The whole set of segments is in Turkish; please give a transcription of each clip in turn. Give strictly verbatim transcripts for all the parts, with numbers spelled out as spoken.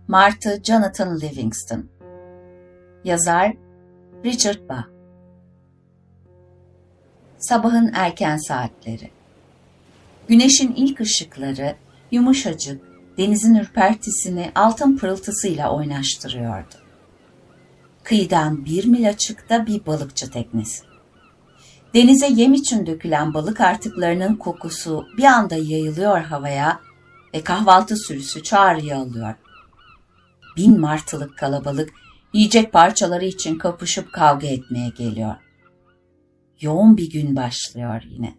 Martı Jonathan Livingston. Yazar Richard Bach. Sabahın erken saatleri. Güneşin ilk ışıkları yumuşacık, denizin ürpertisini altın pırıltısıyla oynaştırıyordu. Kıyıdan bir mil açıkta bir balıkçı teknesi. Denize yem için dökülen balık artıklarının kokusu bir anda yayılıyor havaya ve kahvaltı sürüsü çağrıya alıyor. Bin martılık kalabalık yiyecek parçaları için kapışıp kavga etmeye geliyor. Yoğun bir gün başlıyor yine.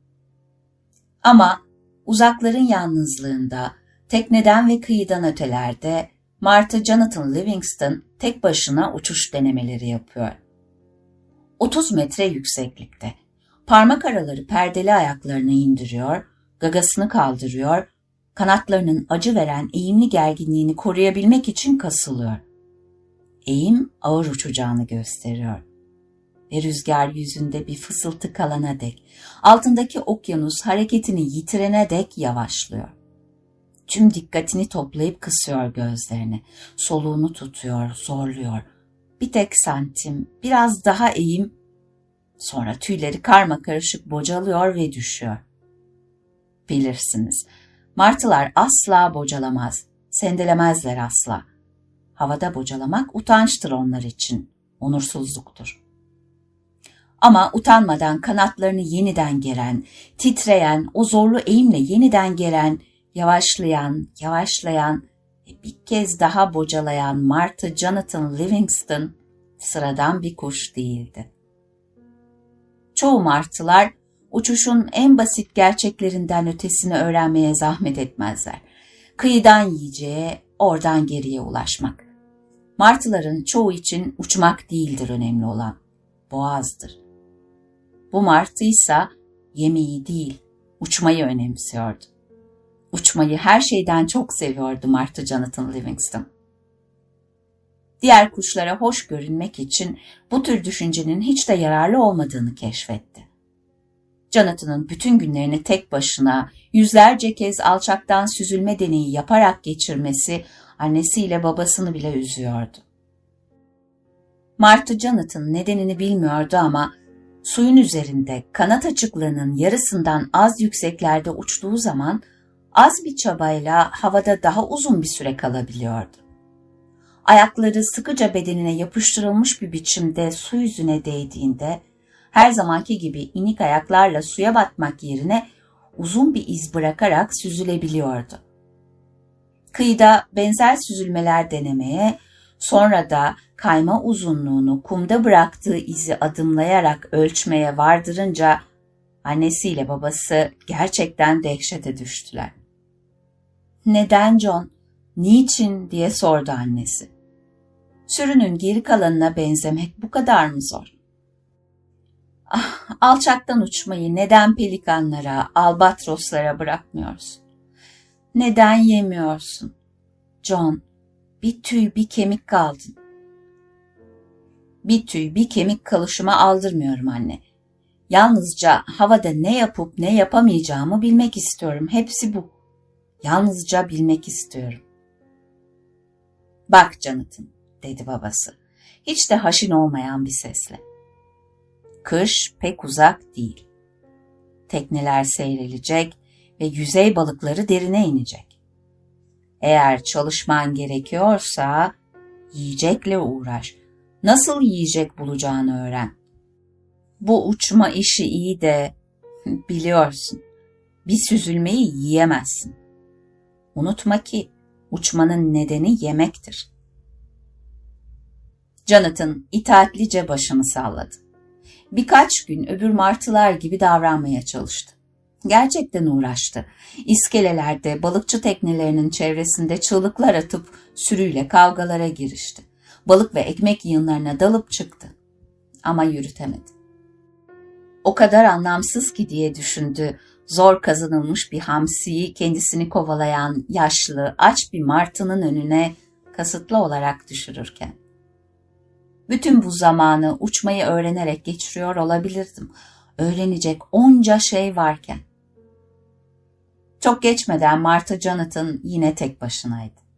Ama uzakların yalnızlığında, tekneden ve kıyıdan ötelerde Martı Jonathan Livingston tek başına uçuş denemeleri yapıyor. otuz metre yükseklikte, parmak araları perdeli ayaklarını indiriyor, gagasını kaldırıyor, kanatlarının acı veren eğimli gerginliğini koruyabilmek için kasılıyor. Eğim ağır uçacağını gösteriyor. Ve rüzgar yüzünde bir fısıltı kalana dek, altındaki okyanus hareketini yitirene dek yavaşlıyor. Tüm dikkatini toplayıp kısıyor gözlerini, soluğunu tutuyor, zorluyor. Bir tek santim, biraz daha eğim, sonra tüyleri karmakarışık bocalıyor ve düşüyor. Bilirsiniz, martılar asla bocalamaz, sendelemezler asla. Havada bocalamak utançtır onlar için, onursuzluktur. Ama utanmadan kanatlarını yeniden geren, titreyen, o zorlu eğimle yeniden gelen, yavaşlayan, yavaşlayan ve bir kez daha bocalayan Martı Jonathan Livingston sıradan bir kuş değildi. Çoğu martılar uçuşun en basit gerçeklerinden ötesini öğrenmeye zahmet etmezler. Kıyıdan yiyeceğe, oradan geriye ulaşmak. Martıların çoğu için uçmak değildir önemli olan, boğazdır. Bu martıysa yemeği değil, uçmayı önemsiyordu. Uçmayı her şeyden çok seviyordu Martı Jonathan Livingston. Diğer kuşlara hoş görünmek için bu tür düşüncenin hiç de yararlı olmadığını keşfetti. Jonathan'ın bütün günlerini tek başına yüzlerce kez alçaktan süzülme deneyi yaparak geçirmesi annesiyle babasını bile üzüyordu. Martı Jonathan nedenini bilmiyordu ama suyun üzerinde kanat açıklığının yarısından az yükseklerde uçtuğu zaman az bir çabayla havada daha uzun bir süre kalabiliyordu. Ayakları sıkıca bedenine yapıştırılmış bir biçimde su yüzüne değdiğinde her zamanki gibi inik ayaklarla suya batmak yerine uzun bir iz bırakarak süzülebiliyordu. Kıyıda benzer süzülmeler denemeye, sonra da kayma uzunluğunu kumda bıraktığı izi adımlayarak ölçmeye vardırınca annesiyle babası gerçekten dehşete düştüler. "Neden John? Niçin?" diye sordu annesi. "Sürünün geri kalanına benzemek bu kadar mı zor? Ah, alçaktan uçmayı neden pelikanlara, albatroslara bırakmıyorsun? Neden yemiyorsun? John, bir tüy bir kemik kaldın." "Bir tüy bir kemik kalışıma aldırmıyorum anne. Yalnızca havada ne yapıp ne yapamayacağımı bilmek istiyorum. Hepsi bu. Yalnızca bilmek istiyorum." "Bak Jonathan," dedi babası, hiç de haşin olmayan bir sesle. "Kış pek uzak değil. Tekneler seyrelecek ve yüzey balıkları derine inecek. Eğer çalışman gerekiyorsa yiyecekle uğraş. Nasıl yiyecek bulacağını öğren. Bu uçma işi iyi de biliyorsun, bir süzülmeyi yiyemezsin. Unutma ki uçmanın nedeni yemektir." Jonathan itaatlice başını salladı. Birkaç gün öbür martılar gibi davranmaya çalıştı. Gerçekten uğraştı. İskelelerde balıkçı teknelerinin çevresinde çığlıklar atıp sürüyle kavgalara girişti. Balık ve ekmek yığınlarına dalıp çıktı. Ama yürütemedi. O kadar anlamsız ki diye düşündü, zor kazanılmış bir hamsiyi kendisini kovalayan yaşlı, aç bir martının önüne kasıtlı olarak düşürürken. Bütün bu zamanı uçmayı öğrenerek geçiriyor olabilirdim. Öğrenecek onca şey varken. Çok geçmeden Martı Jonathan yine tek başınaydı.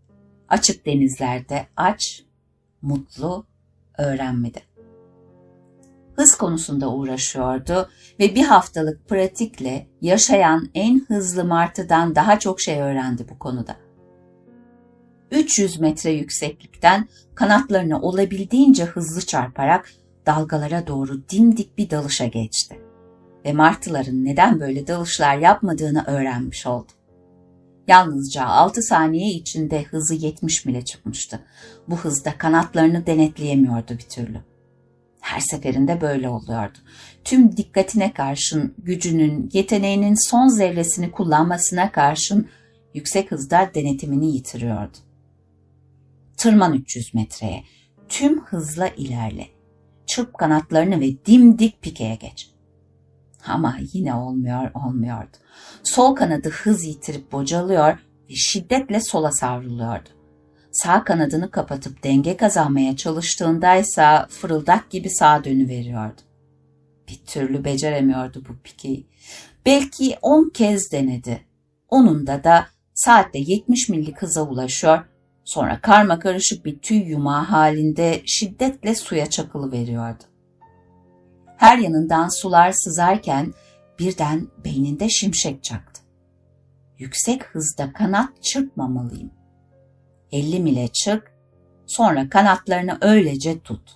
Açık denizlerde aç, mutlu, öğrenmedi. Hız konusunda uğraşıyordu ve bir haftalık pratikle yaşayan en hızlı martıdan daha çok şey öğrendi bu konuda. üç yüz metre yükseklikten kanatlarını olabildiğince hızlı çarparak dalgalara doğru dimdik bir dalışa geçti ve martıların neden böyle dalışlar yapmadığını öğrenmiş oldu. Yalnızca altı saniye içinde hızı yetmiş mile çıkmıştı. Bu hızda kanatlarını denetleyemiyordu bir türlü. Her seferinde böyle oluyordu. Tüm dikkatine karşın, gücünün, yeteneğinin son zerresini kullanmasına karşın yüksek hızda denetimini yitiriyordu. Tırman üç yüz metreye, tüm hızla ilerle. Çırp kanatlarını ve dimdik pikeye geç. Ama yine olmuyor, olmuyordu. Sol kanadı hız yitirip bocalıyor ve şiddetle sola savruluyordu. Sağ kanadını kapatıp denge kazanmaya çalıştığındaysa fırıldak gibi sağa dönüveriyordu. Bir türlü beceremiyordu bu pikeyi. Belki on kez denedi. Onunda da saatte yetmiş millik hıza ulaşıyor, sonra karma karışık bir tüy yumağı halinde şiddetle suya çakılıveriyordu. Her yanından sular sızarken birden beyninde şimşek çaktı. Yüksek hızda kanat çırpmamalıyım. elli mile çık, sonra kanatlarını öylece tut.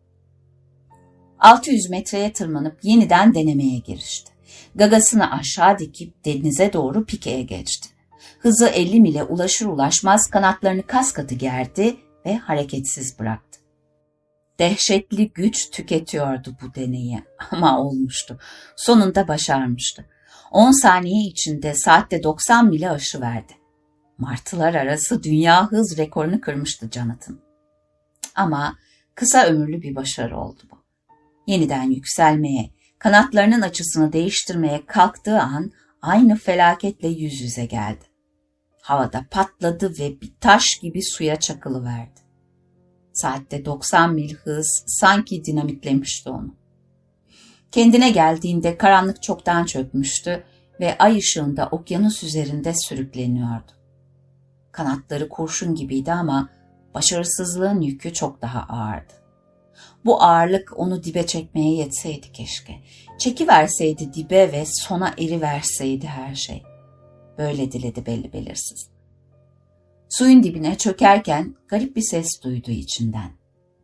altı yüz metreye tırmanıp yeniden denemeye girişti. Gagasını aşağı dikip denize doğru pikeye geçti. Hızı elli mile ulaşır ulaşmaz kanatlarını kas katı gerdi ve hareketsiz bıraktı. Dehşetli güç tüketiyordu bu deneyi ama olmuştu. Sonunda başarmıştı. on saniye içinde saatte doksan mile aşıverdi. Martılar arası dünya hız rekorunu kırmıştı Jonathan. Ama kısa ömürlü bir başarı oldu bu. Yeniden yükselmeye, kanatlarının açısını değiştirmeye kalktığı an aynı felaketle yüz yüze geldi. Havada patladı ve bir taş gibi suya çakılıverdi. Saatte doksan mil hız sanki dinamitlemişti onu. Kendine geldiğinde karanlık çoktan çökmüştü ve ay ışığında okyanus üzerinde sürükleniyordu. Kanatları kurşun gibiydi ama başarısızlığın yükü çok daha ağırdı. Bu ağırlık onu dibe çekmeye yetseydi keşke. Çekiverseydi dibe ve sona eriverseydi her şey. Böyle diledi belli belirsiz. Suyun dibine çökerken garip bir ses duydu içinden.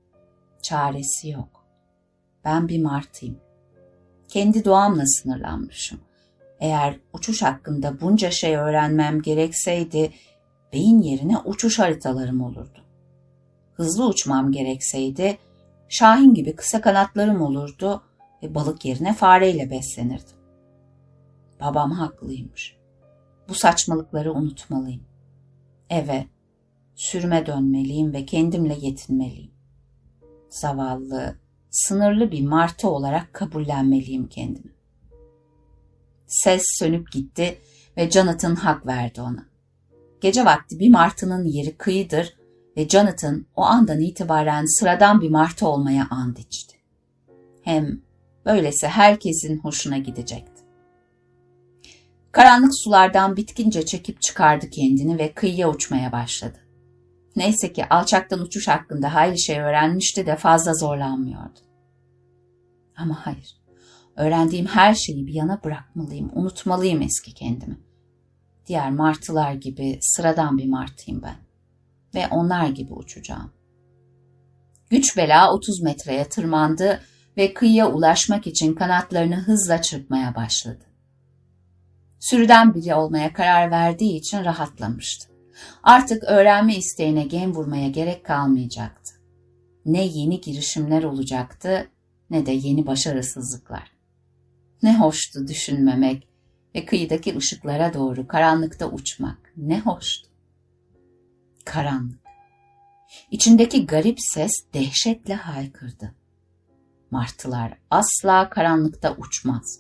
Çaresi yok. Ben bir martıyım. Kendi doğamla sınırlanmışım. Eğer uçuş hakkında bunca şey öğrenmem gerekseydi, beyin yerine uçuş haritalarım olurdu. Hızlı uçmam gerekseydi, şahin gibi kısa kanatlarım olurdu ve balık yerine fareyle beslenirdim. Babam haklıymış. Bu saçmalıkları unutmalıyım. Eve, sürüme dönmeliyim ve kendimle yetinmeliyim. Zavallı, sınırlı bir martı olarak kabullenmeliyim kendimi. Ses sönüp gitti ve Jonathan hak verdi ona. Gece vakti bir martının yeri kıyıdır ve Jonathan o andan itibaren sıradan bir martı olmaya and içti. Hem böylesi herkesin hoşuna gidecekti. Karanlık sulardan bitkince çekip çıkardı kendini ve kıyıya uçmaya başladı. Neyse ki alçaktan uçuş hakkında hayli şey öğrenmişti de fazla zorlanmıyordu. Ama hayır, öğrendiğim her şeyi bir yana bırakmalıyım, unutmalıyım eski kendimi. Diğer martılar gibi sıradan bir martıyım ben ve onlar gibi uçacağım. Güç bela otuz metreye tırmandı ve kıyıya ulaşmak için kanatlarını hızla çırpmaya başladı. Sürüden biri olmaya karar verdiği için rahatlamıştı. Artık öğrenme isteğine gem vurmaya gerek kalmayacaktı. Ne yeni girişimler olacaktı ne de yeni başarısızlıklar. Ne hoştu düşünmemek ve kıyıdaki ışıklara doğru karanlıkta uçmak. Ne hoştu. Karanlık. İçindeki garip ses dehşetle haykırdı. Martılar asla karanlıkta uçmaz.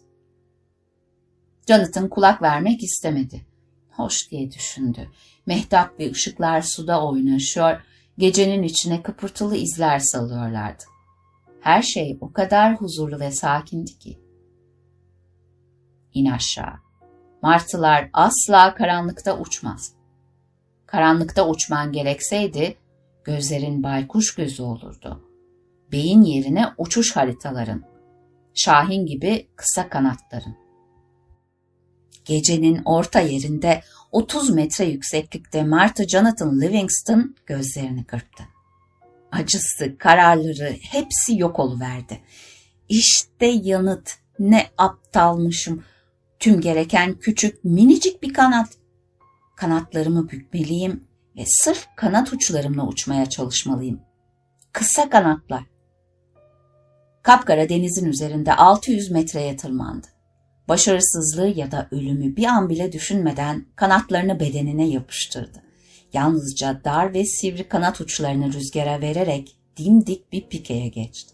Jonathan kulak vermek istemedi. Hoş diye düşündü. Mehtap ve ışıklar suda oynaşıyor, gecenin içine kıpırtılı izler salıyorlardı. Her şey o kadar huzurlu ve sakindi ki. İn aşağı. Martılar asla karanlıkta uçmaz. Karanlıkta uçman gerekseydi gözlerin baykuş gözü olurdu. Beyin yerine uçuş haritaların, Şahin gibi kısa kanatların. Gecenin orta yerinde otuz metre yükseklikte Martha Jonathan Livingston gözlerini kırptı. Acısı, kararları hepsi yok oluverdi. İşte yanıt, ne aptalmışım. Tüm gereken küçük, minicik bir kanat. Kanatlarımı bükmeliyim ve sırf kanat uçlarımla uçmaya çalışmalıyım. Kısa kanatlar. Kapkara denizin üzerinde altı yüz metreye tırmandı. Başarısızlığı ya da ölümü bir an bile düşünmeden kanatlarını bedenine yapıştırdı. Yalnızca dar ve sivri kanat uçlarını rüzgara vererek dimdik bir pikeye geçti.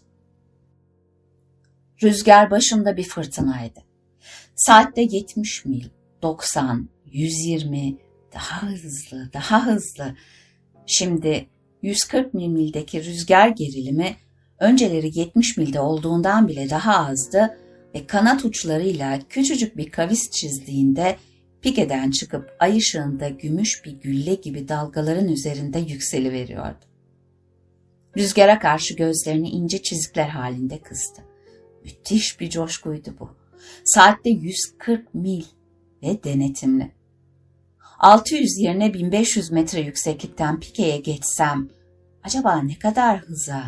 Rüzgar başında bir fırtınaydı. Saatte yetmiş mil, doksan, yüz yirmi, daha hızlı, daha hızlı. Şimdi yüz kırk mildeki rüzgar gerilimi önceleri yetmiş milde olduğundan bile daha azdı ve kanat uçlarıyla küçücük bir kavis çizdiğinde pikeden çıkıp ay ışığında gümüş bir gülle gibi dalgaların üzerinde yükseliveriyordu. Rüzgara karşı gözlerini ince çizikler halinde kıstı. Müthiş bir coşkuydu bu. Saatte yüz kırk mil ve denetimli. altı yüz yerine bin beş yüz metre yükseklikten pikeye geçsem acaba ne kadar hıza?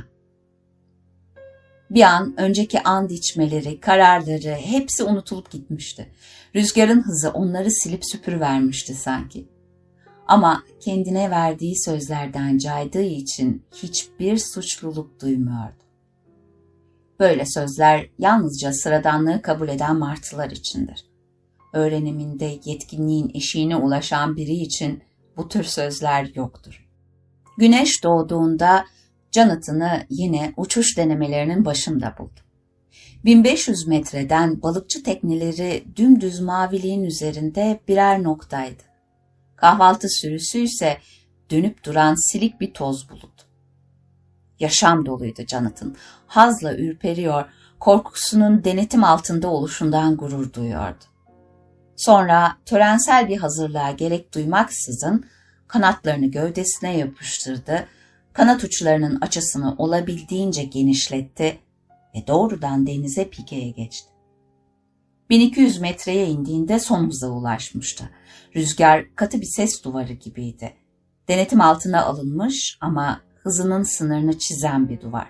Bir an önceki and içmeleri, kararları hepsi unutulup gitmişti. Rüzgarın hızı onları silip süpürüvermişti sanki. Ama kendine verdiği sözlerden caydığı için hiçbir suçluluk duymuyordu. Böyle sözler yalnızca sıradanlığı kabul eden martılar içindir. Öğreniminde yetkinliğin eşiğine ulaşan biri için bu tür sözler yoktur. Güneş doğduğunda Jonathan'ı yine uçuş denemelerinin başında buldu. bin beş yüz metreden balıkçı tekneleri dümdüz maviliğin üzerinde birer noktaydı. Kahvaltı sürüsü ise dönüp duran silik bir toz bulutu. Yaşam doluydu Jonathan. Hazla ürperiyor, korkusunun denetim altında oluşundan gurur duyuyordu. Sonra törensel bir hazırlığa gerek duymaksızın kanatlarını gövdesine yapıştırdı, kanat uçlarının açısını olabildiğince genişletti ve doğrudan denize pikeye geçti. bin iki yüz metreye indiğinde son hıza ulaşmıştı. Rüzgar katı bir ses duvarı gibiydi. Denetim altına alınmış ama hızının sınırını çizen bir duvar.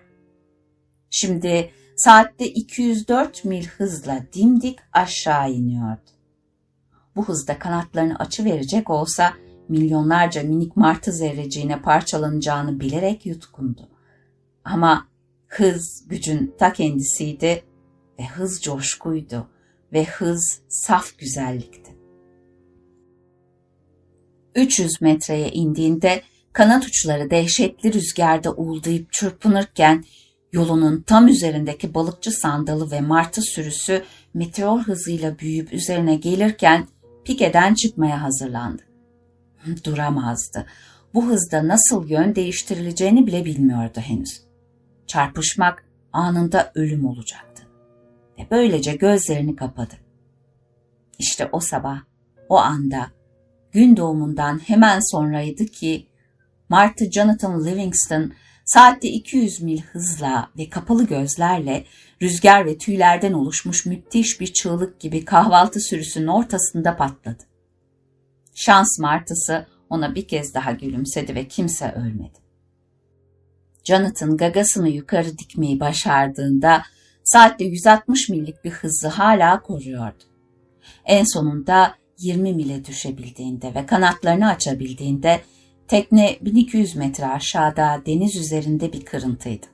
Şimdi saatte iki yüz dört mil hızla dimdik aşağı iniyordu. Bu hızda kanatlarını açıverecek olsa milyonlarca minik martı zerreciğine parçalanacağını bilerek yutkundu. Ama hız gücün ta kendisiydi ve hız coşkuydu ve hız saf güzellikti. üç yüz metreye indiğinde kanat uçları dehşetli rüzgarda uğuldayıp çırpınırken yolunun tam üzerindeki balıkçı sandalı ve martı sürüsü meteor hızıyla büyüyüp üzerine gelirken pikeden çıkmaya hazırlandı. Duramazdı. Bu hızda nasıl yön değiştirileceğini bile bilmiyordu henüz. Çarpışmak anında ölüm olacaktı. Ve böylece gözlerini kapadı. İşte o sabah, o anda, gün doğumundan hemen sonraydı ki Martha Jonathan Livingston saatte iki yüz mil hızla ve kapalı gözlerle rüzgar ve tüylerden oluşmuş müthiş bir çığlık gibi kahvaltı sürüsünün ortasında patladı. Şans martısı ona bir kez daha gülümsedi ve kimse ölmedi. Jonathan gagasını yukarı dikmeyi başardığında saatte yüz altmış millik bir hızı hala koruyordu. En sonunda yirmi mile düşebildiğinde ve kanatlarını açabildiğinde tekne bin iki yüz metre aşağıda deniz üzerinde bir kırıntıydı.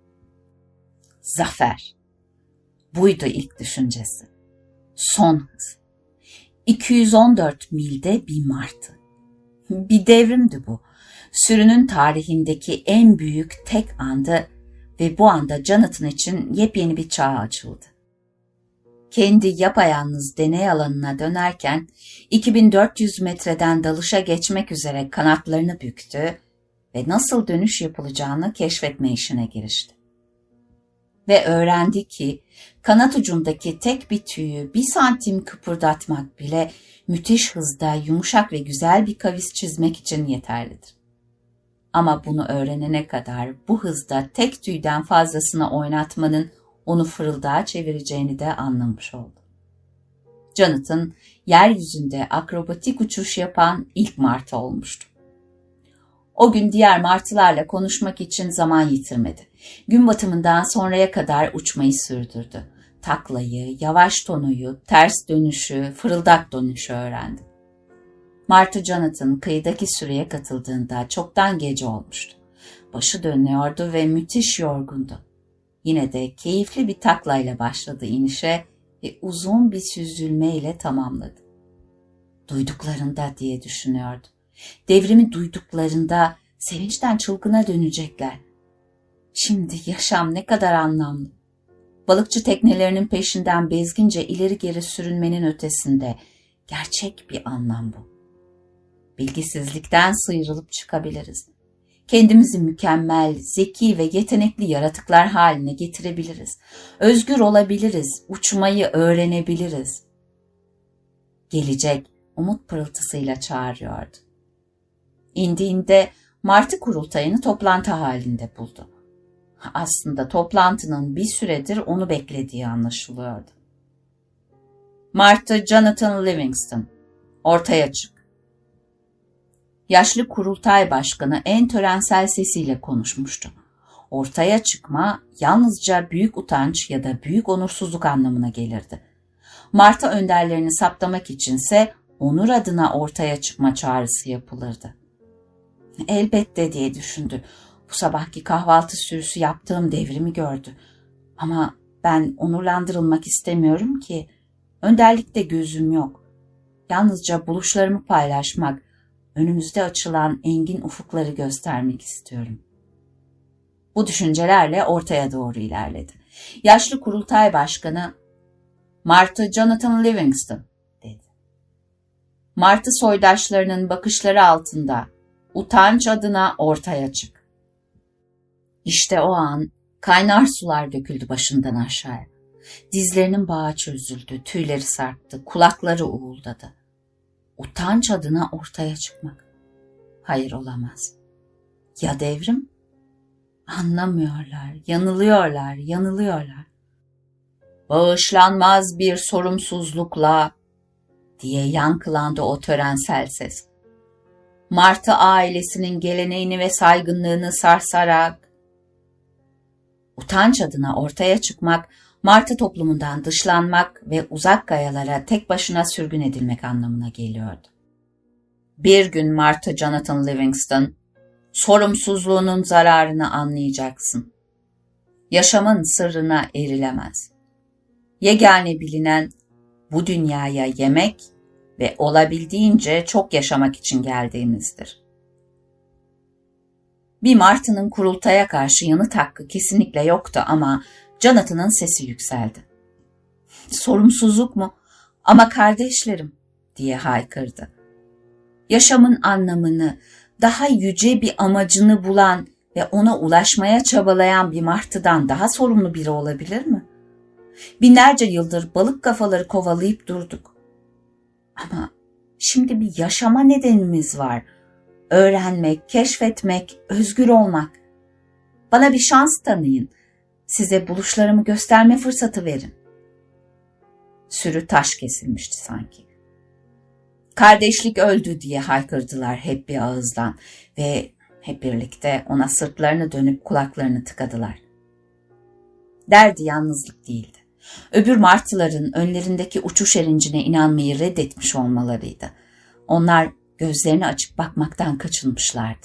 Zafer. Buydu ilk düşüncesi. Son hız. iki yüz on dört milde bir martı. Bir devrimdi bu. Sürünün tarihindeki en büyük tek andı ve bu anda Jonathan için yepyeni bir çağ açıldı. Kendi yapayalnız deney alanına dönerken iki bin dört yüz metreden dalışa geçmek üzere kanatlarını büktü ve nasıl dönüş yapılacağını keşfetme işine girişti. ve öğrendi ki kanat ucundaki tek bir tüyü bir santim kıpırdatmak bile müthiş hızda yumuşak ve güzel bir kavis çizmek için yeterlidir. Ama bunu öğrenene kadar bu hızda tek tüyden fazlasını oynatmanın onu fırıldağa çevireceğini de anlamış oldu. Jonathan, yeryüzünde akrobatik uçuş yapan ilk martı olmuştu. O gün diğer martılarla konuşmak için zaman yitirmedi. Gün batımından sonraya kadar uçmayı sürdürdü. Taklayı, yavaş tonuyu, ters dönüşü, fırıldak dönüşü öğrendi. Martı Jonathan kıyıdaki sürüye katıldığında çoktan gece olmuştu. Başı dönüyordu ve müthiş yorgundu. Yine de keyifli bir taklayla başladı inişe ve uzun bir süzülmeyle tamamladı. Duyduklarında diye düşünüyordu. Devrimi duyduklarında sevinçten çılgına dönecekler. Şimdi yaşam ne kadar anlamlı. Balıkçı teknelerinin peşinden bezgince ileri geri sürünmenin ötesinde gerçek bir anlam bu. Bilgisizlikten sıyrılıp çıkabiliriz. Kendimizi mükemmel, zeki ve yetenekli yaratıklar haline getirebiliriz. Özgür olabiliriz, uçmayı öğrenebiliriz. Gelecek umut pırıltısıyla çağırıyordu. İndiğinde martı kurultayını toplantı halinde buldu. Aslında toplantının bir süredir onu beklediği anlaşılıyordu. Martı Jonathan Livingston, ortaya çık. Yaşlı kurultay başkanı en törensel sesiyle konuşmuştu. Ortaya çıkma yalnızca büyük utanç ya da büyük onursuzluk anlamına gelirdi. Martı önderlerini saptamak içinse onur adına ortaya çıkma çağrısı yapılırdı. Elbette diye düşündü. Bu sabahki kahvaltı sürüsü yaptığım devrimi gördü. Ama ben onurlandırılmak istemiyorum ki. Önderlikte gözüm yok. Yalnızca buluşlarımı paylaşmak, önümüzde açılan engin ufukları göstermek istiyorum. Bu düşüncelerle ortaya doğru ilerledi. Yaşlı kurultay başkanı, Martı Jonathan Livingston, dedi. Martı soydaşlarının bakışları altında, utanç adına ortaya çık. İşte o an kaynar sular döküldü başından aşağıya. Dizlerinin bağı çözüldü, tüyleri sarktı, kulakları uğuldadı. Utanç adına ortaya çıkmak. Hayır, olamaz. Ya devrim? Anlamıyorlar, yanılıyorlar, yanılıyorlar. Bağışlanmaz bir sorumsuzlukla diye yankılandı o törensel ses. Martı ailesinin geleneğini ve saygınlığını sarsarak, utanç adına ortaya çıkmak, Martı toplumundan dışlanmak ve uzak gayalara tek başına sürgün edilmek anlamına geliyordu. Bir gün Martı Jonathan Livingston, sorumsuzluğunun zararını anlayacaksın. Yaşamın sırrına erilemez. Yegane bilinen bu dünyaya yemek ve olabildiğince çok yaşamak için geldiğimizdir. Bir martının kurultaya karşı yanıt hakkı kesinlikle yoktu ama Jonathan'ın sesi yükseldi. Sorumsuzluk mu? Ama kardeşlerim, diye haykırdı. Yaşamın anlamını, daha yüce bir amacını bulan ve ona ulaşmaya çabalayan bir martıdan daha sorumlu biri olabilir mi? Binlerce yıldır balık kafaları kovalayıp durduk. Ama şimdi bir yaşama nedenimiz var. Öğrenmek, keşfetmek, özgür olmak. Bana bir şans tanıyın. Size buluşlarımı gösterme fırsatı verin. Sürü taş kesilmişti sanki. Kardeşlik öldü diye haykırdılar hep bir ağızdan ve hep birlikte ona sırtlarını dönüp kulaklarını tıkadılar. Derdi yalnızlık değildi. Öbür martıların önlerindeki uçuş erincine inanmayı reddetmiş olmalarıydı. Onlar gözlerini açıp bakmaktan kaçınmışlardı.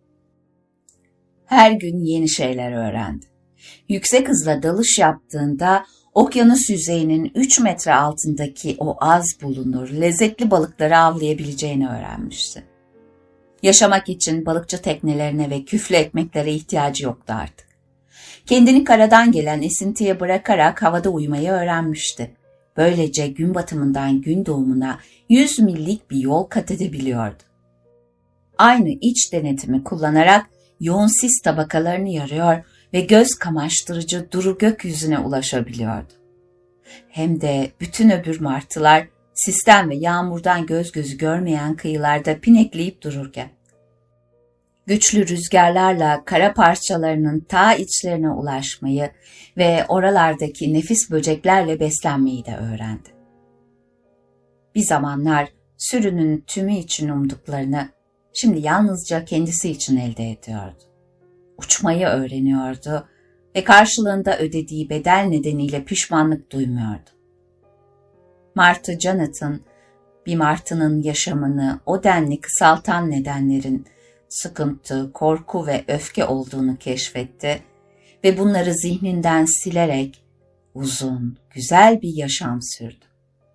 Her gün yeni şeyler öğrendi. Yüksek hızla dalış yaptığında okyanus yüzeyinin üç metre altındaki o az bulunur, lezzetli balıkları avlayabileceğini öğrenmişti. Yaşamak için balıkçı teknelerine ve küflü ekmeklere ihtiyacı yoktu artık. Kendini karadan gelen esintiye bırakarak havada uyumayı öğrenmişti. Böylece gün batımından gün doğumuna yüz millik bir yol kat edebiliyordu. Aynı iç denetimi kullanarak yoğun sis tabakalarını yarıyor ve göz kamaştırıcı duru gökyüzüne ulaşabiliyordu. Hem de bütün öbür martılar sisten ve yağmurdan göz gözü görmeyen kıyılarda pinekleyip dururken, güçlü rüzgarlarla kara parçalarının ta içlerine ulaşmayı ve oralardaki nefis böceklerle beslenmeyi de öğrendi. Bir zamanlar sürünün tümü için umduklarını şimdi yalnızca kendisi için elde ediyordu. Uçmayı öğreniyordu ve karşılığında ödediği bedel nedeniyle pişmanlık duymuyordu. Martı Jonathan, bir martının yaşamını o denli kısaltan nedenlerin sıkıntı, korku ve öfke olduğunu keşfetti ve bunları zihninden silerek uzun, güzel bir yaşam sürdü.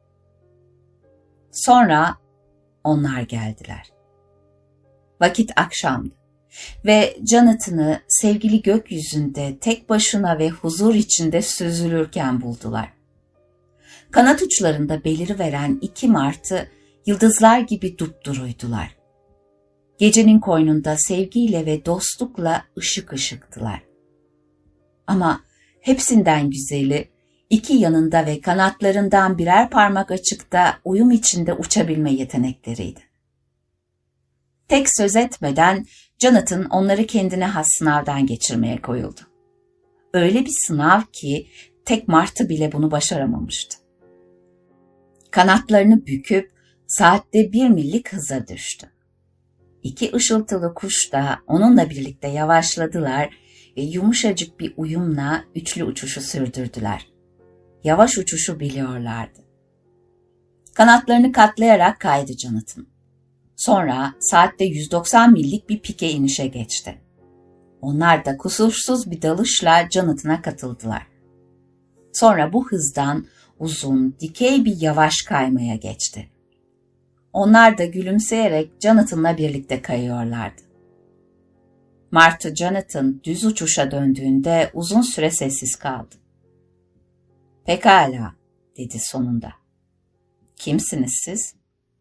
Sonra onlar geldiler. Vakit akşamdı ve Jonathan'ı sevgili gökyüzünde tek başına ve huzur içinde süzülürken buldular. Kanat uçlarında beliriveren iki martı yıldızlar gibi dupduruydular. Gecenin koynunda sevgiyle ve dostlukla ışık ışıktılar. Ama hepsinden güzeli, iki yanında ve kanatlarından birer parmak açıkta uyum içinde uçabilme yetenekleriydi. Tek söz etmeden Jonathan onları kendine has sınavdan geçirmeye koyuldu. Öyle bir sınav ki tek martı bile bunu başaramamıştı. Kanatlarını büküp saatte bir millik hıza düştü. İki ışıltılı kuş da onunla birlikte yavaşladılar ve yumuşacık bir uyumla üçlü uçuşu sürdürdüler. Yavaş uçuşu biliyorlardı. Kanatlarını katlayarak kaydı Jonathan. Sonra saatte yüz doksan millik bir pike inişe geçti. Onlar da kusursuz bir dalışla Jonathan'a katıldılar. Sonra bu hızdan uzun, dikey bir yavaş kaymaya geçti. Onlar da gülümseyerek Jonathan'la birlikte kayıyorlardı. Martı Jonathan düz uçuşa döndüğünde uzun süre sessiz kaldı. "Pekala," dedi sonunda. "Kimsiniz siz?"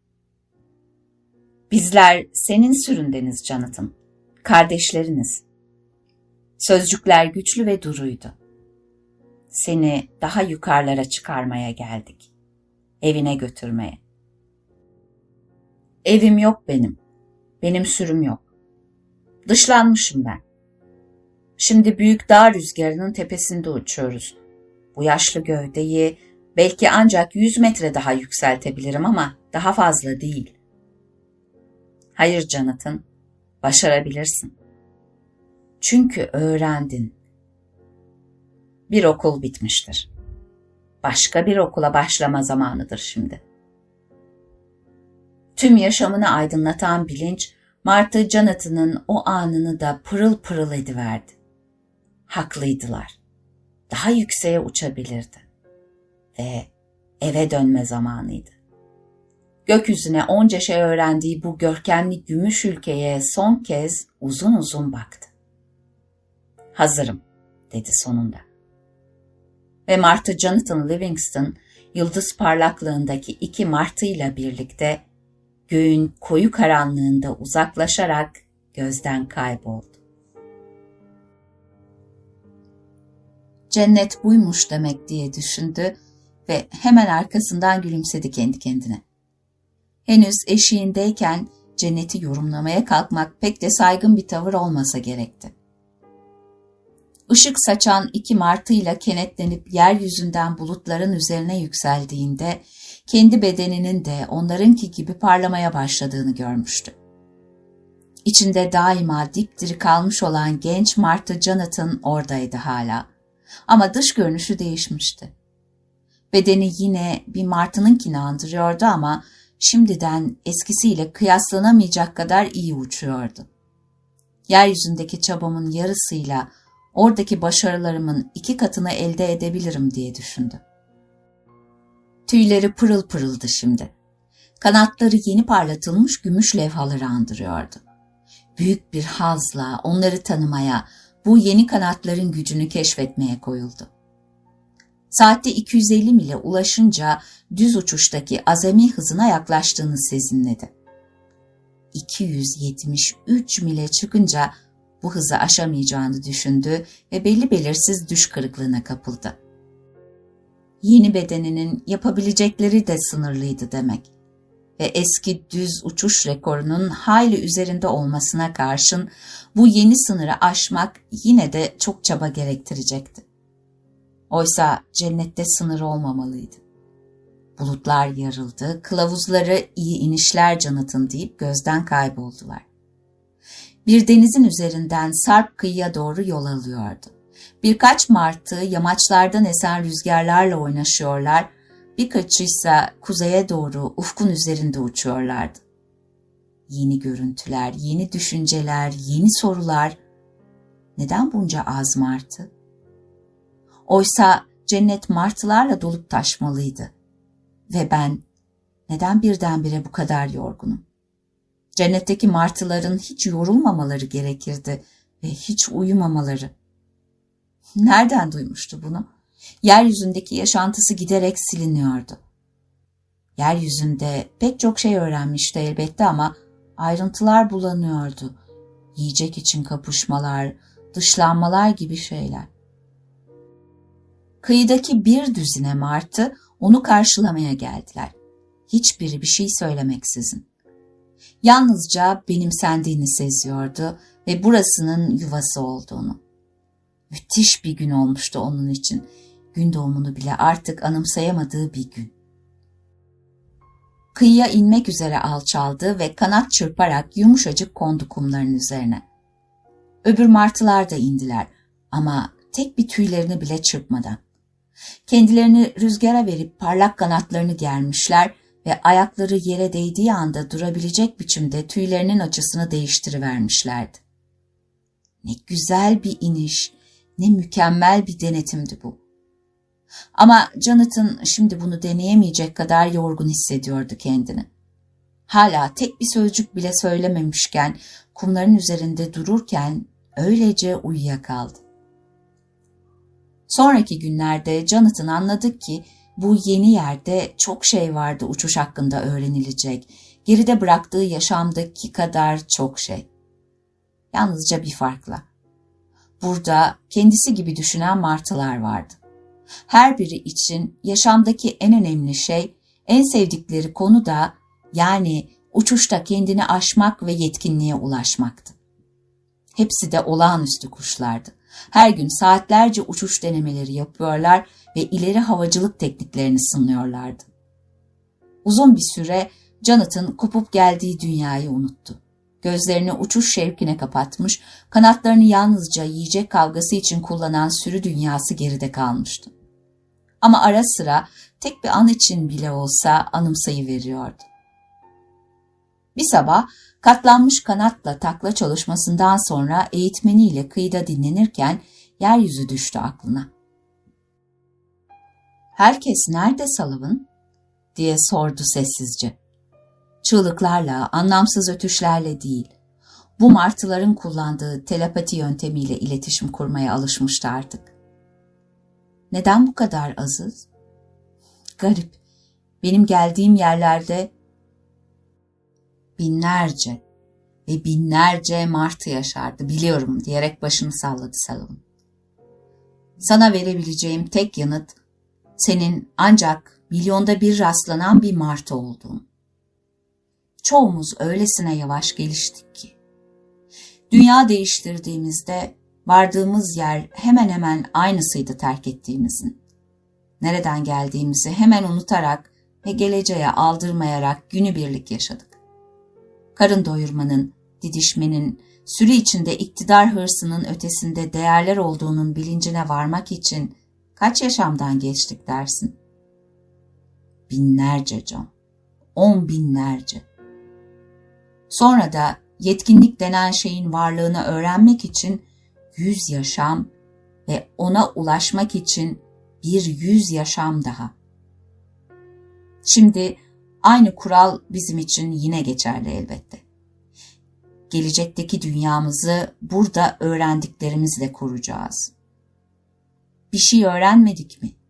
"Bizler senin süründeniz Jonathan, kardeşleriniz." Sözcükler güçlü ve duruydu. "Seni daha yukarılara çıkarmaya geldik. Evine götürmeye." "Evim yok benim. Benim sürüm yok. Dışlanmışım ben. Şimdi büyük dağ rüzgarının tepesinde uçuyoruz. Bu yaşlı gövdeyi belki ancak yüz metre daha yükseltebilirim ama daha fazla değil." "Hayır Jonathan, başarabilirsin. Çünkü öğrendin. Bir okul bitmiştir. Başka bir okula başlama zamanıdır şimdi." Tüm yaşamını aydınlatan bilinç, Martı Jonathan'ın o anını da pırıl pırıl ediverdi. Haklıydılar. Daha yükseğe uçabilirdi. Ve eve dönme zamanıydı. Gökyüzüne onca şey öğrendiği bu görkemli gümüş ülkeye son kez uzun uzun baktı. "Hazırım," dedi sonunda. Ve Martı Jonathan Livingston, yıldız parlaklığındaki iki martıyla birlikte göğün koyu karanlığında uzaklaşarak gözden kayboldu. Cennet buymuş demek diye düşündü ve hemen arkasından gülümsedi kendi kendine. Henüz eşiğindeyken cenneti yorumlamaya kalkmak pek de saygın bir tavır olmasa gerekti. Işık saçan iki martıyla kenetlenip yeryüzünden bulutların üzerine yükseldiğinde kendi bedeninin de onlarınki gibi parlamaya başladığını görmüştü. İçinde daima dipdiri kalmış olan genç Martı Jonathan oradaydı hala. Ama dış görünüşü değişmişti. Bedeni yine bir martınınkini andırıyordu ama şimdiden eskisiyle kıyaslanamayacak kadar iyi uçuyordu. Yeryüzündeki çabamın yarısıyla oradaki başarılarımın iki katını elde edebilirim diye düşündü. Tüyleri pırıl pırıldı şimdi. Kanatları yeni parlatılmış gümüş levhaları andırıyordu. Büyük bir hazla onları tanımaya, bu yeni kanatların gücünü keşfetmeye koyuldu. Saatte iki yüz elli mile ulaşınca düz uçuştaki azami hızına yaklaştığını sezinledi. iki yüz yetmiş üç mile çıkınca bu hızı aşamayacağını düşündü ve belli belirsiz düş kırıklığına kapıldı. Yeni bedeninin yapabilecekleri de sınırlıydı demek ve eski düz uçuş rekorunun hayli üzerinde olmasına karşın bu yeni sınırı aşmak yine de çok çaba gerektirecekti. Oysa cennette sınır olmamalıydı. Bulutlar yarıldı, kılavuzları iyi inişler Jonathan deyip gözden kayboldular. Bir denizin üzerinden sarp kıyıya doğru yol alıyordu. Birkaç martı yamaçlardan esen rüzgarlarla oynaşıyorlar, birkaçı ise kuzeye doğru ufkun üzerinde uçuyorlardı. Yeni görüntüler, yeni düşünceler, yeni sorular. Neden bunca az martı? Oysa cennet martılarla dolup taşmalıydı. Ve ben neden birdenbire bu kadar yorgunum? Cennetteki martıların hiç yorulmamaları gerekirdi ve hiç uyumamaları. Nereden duymuştu bunu? Yeryüzündeki yaşantısı giderek siliniyordu. Yeryüzünde pek çok şey öğrenmişti elbette ama ayrıntılar bulanıyordu. Yiyecek için kapışmalar, dışlanmalar gibi şeyler. Kıyıdaki bir düzine martı onu karşılamaya geldiler. Hiçbiri bir şey söylemeksizin. Yalnızca benimsendiğini seziyordu ve burasının yuvası olduğunu. Müthiş bir gün olmuştu onun için. Gün doğumunu bile artık anımsayamadığı bir gün. Kıyıya inmek üzere alçaldı ve kanat çırparak yumuşacık kondu kumların üzerine. Öbür martılar da indiler ama tek bir tüylerini bile çırpmadan. Kendilerini rüzgara verip parlak kanatlarını germişler ve ayakları yere değdiği anda durabilecek biçimde tüylerinin açısını değiştirivermişlerdi. Ne güzel bir iniş, ne mükemmel bir denetimdi bu. Ama Jonathan şimdi bunu deneyemeyecek kadar yorgun hissediyordu kendini. Hala tek bir sözcük bile söylememişken, kumların üzerinde dururken öylece uyuyakaldı. Sonraki günlerde Jonathan anladı ki bu yeni yerde çok şey vardı uçuş hakkında öğrenilecek, geride bıraktığı yaşamdaki kadar çok şey. Yalnızca bir farkla. Burada kendisi gibi düşünen martılar vardı. Her biri için yaşamdaki en önemli şey, en sevdikleri konu da yani uçuşta kendini aşmak ve yetkinliğe ulaşmaktı. Hepsi de olağanüstü kuşlardı. Her gün saatlerce uçuş denemeleri yapıyorlar ve ileri havacılık tekniklerini sınıyorlardı. Uzun bir süre Jonathan kopup geldiği dünyayı unuttu. Gözlerini uçuş şevkine kapatmış, kanatlarını yalnızca yiyecek kavgası için kullanan sürü dünyası geride kalmıştı. Ama ara sıra tek bir an için bile olsa anımsayıveriyordu. Bir sabah katlanmış kanatla takla çalışmasından sonra eğitmeniyle kıyıda dinlenirken yeryüzü düştü aklına. "Herkes nerede Sullivan?" diye sordu sessizce. Çığlıklarla, anlamsız ötüşlerle değil, bu martıların kullandığı telepati yöntemiyle iletişim kurmaya alışmıştı artık. Neden bu kadar azız? Garip, benim geldiğim yerlerde binlerce ve binlerce martı yaşardı, biliyorum diyerek başını salladı Sullivan. Sana verebileceğim tek yanıt, senin ancak milyonda bir rastlanan bir martı olduğun. Çoğumuz öylesine yavaş geliştik ki. Dünya değiştirdiğimizde vardığımız yer hemen hemen aynısıydı terk ettiğimizin. Nereden geldiğimizi hemen unutarak ve geleceğe aldırmayarak günübirlik yaşadık. Karın doyurmanın, didişmenin, sürü içinde iktidar hırsının ötesinde değerler olduğunun bilincine varmak için kaç yaşamdan geçtik dersin? Binlerce John, on binlerce. Sonra da yetkinlik denen şeyin varlığını öğrenmek için yüz yaşam ve ona ulaşmak için bir yüz yaşam daha. Şimdi aynı kural bizim için yine geçerli elbette. Gelecekteki dünyamızı burada öğrendiklerimizle kuracağız. Bir şey öğrenmedik mi?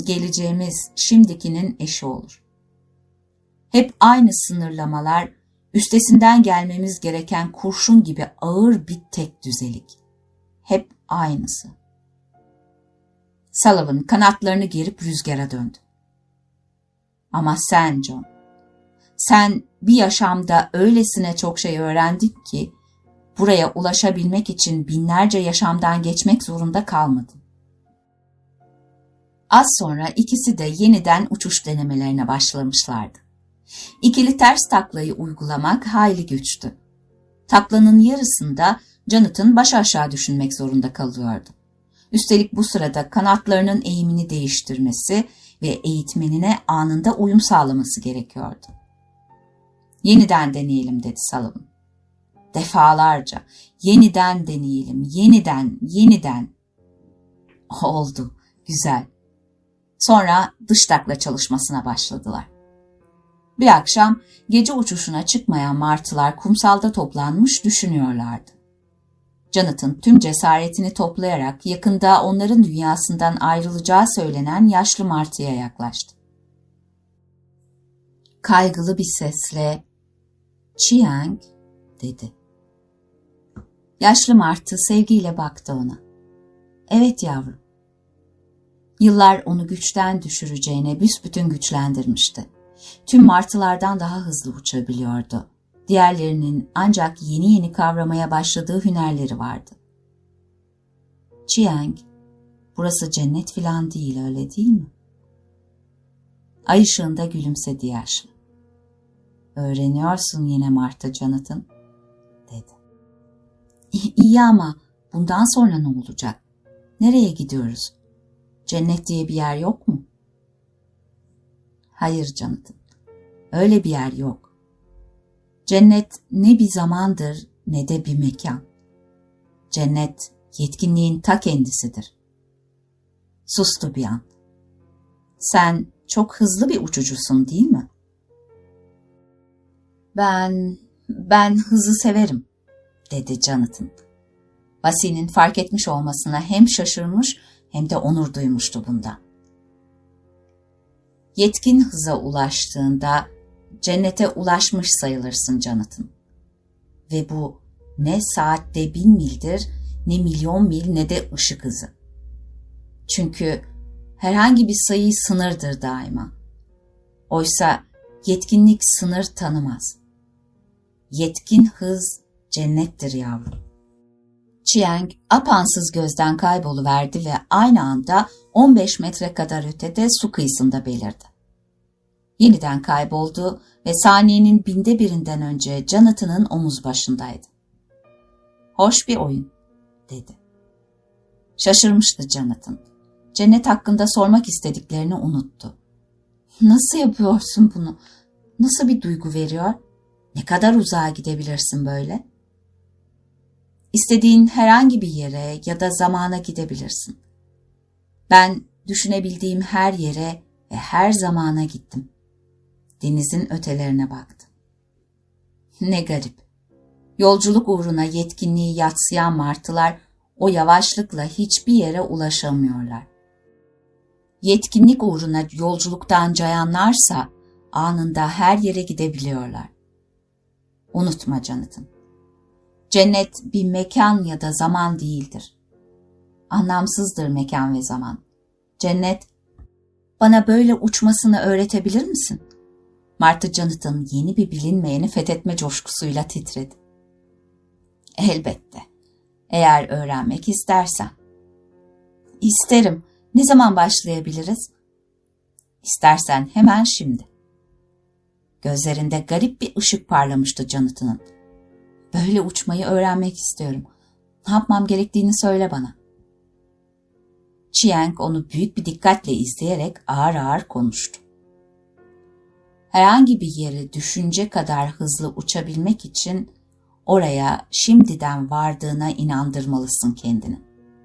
Geleceğimiz şimdikinin eşi olur. Hep aynı sınırlamalar, Üstesinden gelmemiz gereken kurşun gibi ağır bir tek düzelik. Hep aynısı. Sullivan kanatlarını gerip rüzgara döndü. Ama sen John, sen bir yaşamda öylesine çok şey öğrendin ki buraya ulaşabilmek için binlerce yaşamdan geçmek zorunda kalmadın. Az sonra ikisi de yeniden uçuş denemelerine başlamışlardı. İkili ters taklayı uygulamak hayli güçtü. Taklanın yarısında Jonathan baş aşağı düşünmek zorunda kalıyordu. Üstelik bu sırada kanatlarının eğimini değiştirmesi ve eğitmenine anında uyum sağlaması gerekiyordu. Yeniden deneyelim dedi Sullivan. Defalarca, yeniden deneyelim, yeniden, yeniden. Oldu, güzel. Sonra dış takla çalışmasına başladılar. Bir akşam gece uçuşuna çıkmayan martılar kumsalda toplanmış düşünüyorlardı. Jonathan tüm cesaretini toplayarak yakında onların dünyasından ayrılacağı söylenen yaşlı martıya yaklaştı. Kaygılı bir sesle "Chiang" dedi. Yaşlı martı sevgiyle baktı ona. "Evet yavrum." Yıllar onu güçten düşüreceğine büsbütün güçlendirmişti. Tüm martılardan daha hızlı uçabiliyordu. Diğerlerinin ancak yeni yeni kavramaya başladığı hünerleri vardı. "Chiang, burası cennet filan değil, öyle değil mi?" Ay ışığında gülümsedi yaşlı. "Öğreniyorsun yine martı Jonathan," dedi. "İyi ama bundan sonra ne olacak? Nereye gidiyoruz? Cennet diye bir yer yok mu?" "Hayır Jonathan, öyle bir yer yok. Cennet ne bir zamandır ne de bir mekan. Cennet yetkinliğin ta kendisidir." Sustu bir an. "Sen çok hızlı bir uçucusun değil mi?" Ben, ben hızı severim," dedi Jonathan. Vasi'nin fark etmiş olmasına hem şaşırmış hem de onur duymuştu bundan. "Yetkin hıza ulaştığında cennete ulaşmış sayılırsın Jonathan. Ve bu ne saatte bin mildir, ne milyon mil ne de ışık hızı. Çünkü herhangi bir sayı sınırdır daima. Oysa yetkinlik sınır tanımaz. Yetkin hız cennettir yavrum." Chiang apansız gözden kayboluverdi ve aynı anda on beş metre kadar ötede su kıyısında belirdi. Yeniden kayboldu ve saniyenin binde birinden önce Jonathan'ın omuz başındaydı. "Hoş bir oyun," dedi. Şaşırmıştı Jonathan. Cennet hakkında sormak istediklerini unuttu. "Nasıl yapıyorsun bunu? Nasıl bir duygu veriyor? Ne kadar uzağa gidebilirsin böyle?" "İstediğin herhangi bir yere ya da zamana gidebilirsin. Ben düşünebildiğim her yere ve her zamana gittim. Denizin ötelerine baktım." Ne garip. Yolculuk uğruna yetkinliği yatsıyan martılar o yavaşlıkla hiçbir yere ulaşamıyorlar. Yetkinlik uğruna yolculuktan cayanlarsa anında her yere gidebiliyorlar. Unutma Jonathan. Cennet bir mekan ya da zaman değildir. Anlamsızdır mekan ve zaman. Cennet, "Bana böyle uçmasını öğretebilir misin?" Martı Jonathan yeni bir bilinmeyeni fethetme coşkusuyla titredi. "Elbette. Eğer öğrenmek istersen." "İsterim. Ne zaman başlayabiliriz?" "İstersen hemen şimdi." Gözlerinde garip bir ışık parlamıştı Jonathan'ın. "Böyle uçmayı öğrenmek istiyorum. Ne yapmam gerektiğini söyle bana." Chiang onu büyük bir dikkatle izleyerek ağır ağır konuştu. "Herhangi bir yere düşünce kadar hızlı uçabilmek için oraya şimdiden vardığına inandırmalısın kendini."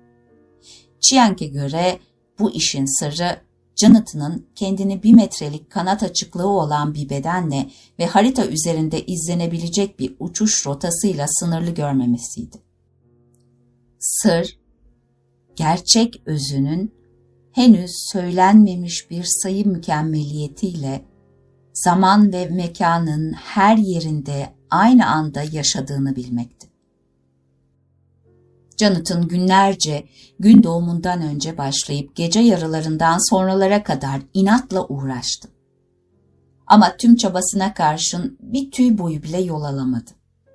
Chiang'e göre bu işin sırrı Jonathan'ın kendini bir metrelik kanat açıklığı olan bir bedenle ve harita üzerinde izlenebilecek bir uçuş rotasıyla sınırlı görmemesiydi. Sır, gerçek özünün henüz söylenmemiş bir sayı mükemmeliyetiyle zaman ve mekanın her yerinde aynı anda yaşadığını bilmekti. Jonathan günlerce gün doğumundan önce başlayıp gece yarılarından sonralara kadar inatla uğraştı. Ama tüm çabasına karşın bir tüy boyu bile yol alamadı.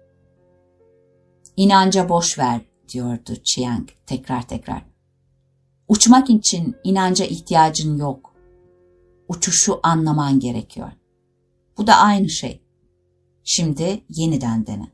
İnanca boş ver diyordu Chiang tekrar tekrar. Uçmak için inanca ihtiyacın yok. Uçuşu anlaman gerekiyor. Bu da aynı şey. Şimdi yeniden dene.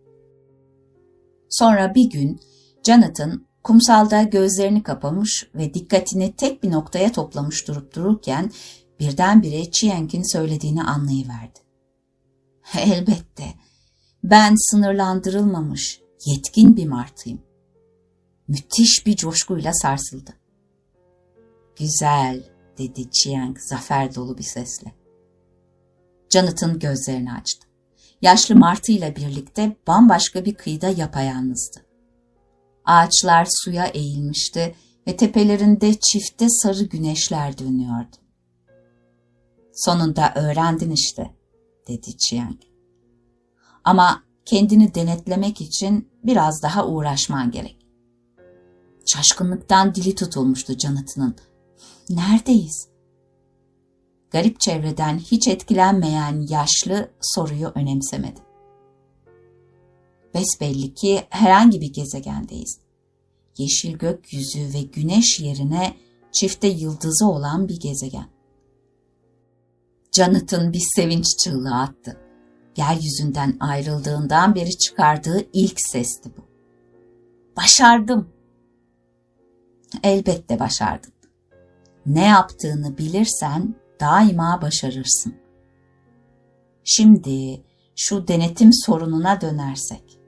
Sonra bir gün Jonathan kumsalda gözlerini kapamış ve dikkatini tek bir noktaya toplamış durup dururken birdenbire Chiang'in söylediğini anlayıverdi. Elbette, ben sınırlandırılmamış, yetkin bir martıyım. Müthiş bir coşkuyla sarsıldı. Güzel, dedi Chiang zafer dolu bir sesle. Jonathan gözlerini açtı. Yaşlı martıyla birlikte bambaşka bir kıyıda yapayalnızdı. Ağaçlar suya eğilmişti ve tepelerinde çifte sarı güneşler dönüyordu. Sonunda öğrendin işte, dedi Chiang. Ama kendini denetlemek için biraz daha uğraşman gerek. Şaşkınlıktan dili tutulmuştu Jonathan'ın. Neredeyiz? Garip çevreden hiç etkilenmeyen yaşlı soruyu önemsemedi. Besbelli ki herhangi bir gezegendeyiz. Yeşil gökyüzü ve güneş yerine çifte yıldızı olan bir gezegen. Jonathan bir sevinç çığlığı attı. Yeryüzünden ayrıldığından beri çıkardığı ilk sesti bu. Başardım. Elbette başardın. Ne yaptığını bilirsen daima başarırsın. Şimdi şu denetim sorununa dönersek.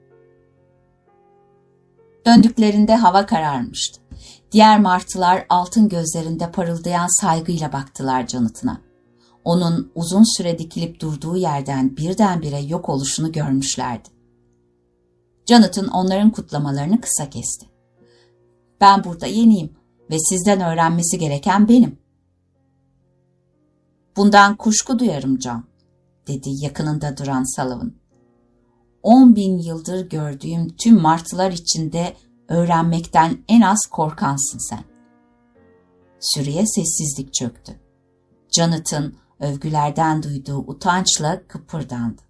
Döndüklerinde hava kararmıştı. Diğer martılar altın gözlerinde parıldayan saygıyla baktılar Jonathan'a. Onun uzun süre dikilip durduğu yerden birdenbire yok oluşunu görmüşlerdi. Jonathan onların kutlamalarını kısa kesti. Ben burada yeniyim ve sizden öğrenmesi gereken benim. Bundan kuşku duyarım John, dedi yakınında duran Sullivan. On bin yıldır gördüğüm tüm martılar içinde öğrenmekten en az korkansın sen. Sürüye sessizlik çöktü. Jonathan övgülerden duyduğu utançla kıpırdandı.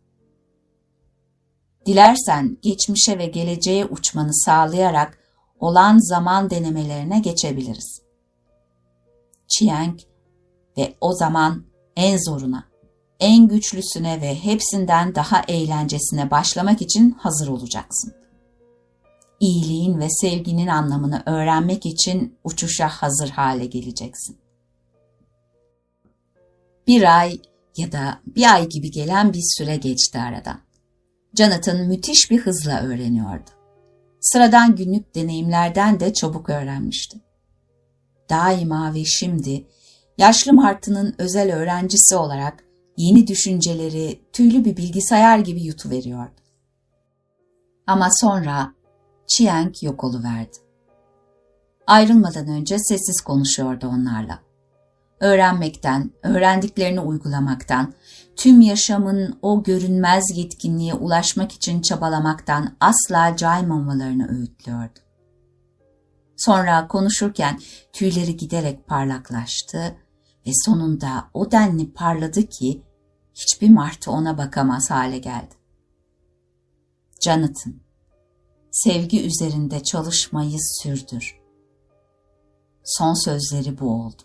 Dilersen geçmişe ve geleceğe uçmanı sağlayarak olan zaman denemelerine geçebiliriz. Chiang ve o zaman en zoruna, en güçlüsüne ve hepsinden daha eğlencesine başlamak için hazır olacaksın. İyiliğin ve sevginin anlamını öğrenmek için uçuşa hazır hale geleceksin. Bir ay ya da bir ay gibi gelen bir süre geçti aradan. Jonathan müthiş bir hızla öğreniyordu. Sıradan günlük deneyimlerden de çabuk öğrenmişti. Daima ve şimdi yaşlı martının özel öğrencisi olarak yeni düşünceleri tüylü bir bilgisayar gibi yutuveriyordu. Ama sonra Chiang yok oluverdi. Ayrılmadan önce sessiz konuşuyordu onlarla. Öğrenmekten, öğrendiklerini uygulamaktan, tüm yaşamın o görünmez yetkinliğe ulaşmak için çabalamaktan asla caymamalarını öğütlüyordu. Sonra konuşurken tüyleri giderek parlaklaştı ve sonunda o denli parladı ki hiçbir martı ona bakamaz hale geldi. Jonathan, sevgi üzerinde çalışmayı sürdür. Son sözleri bu oldu.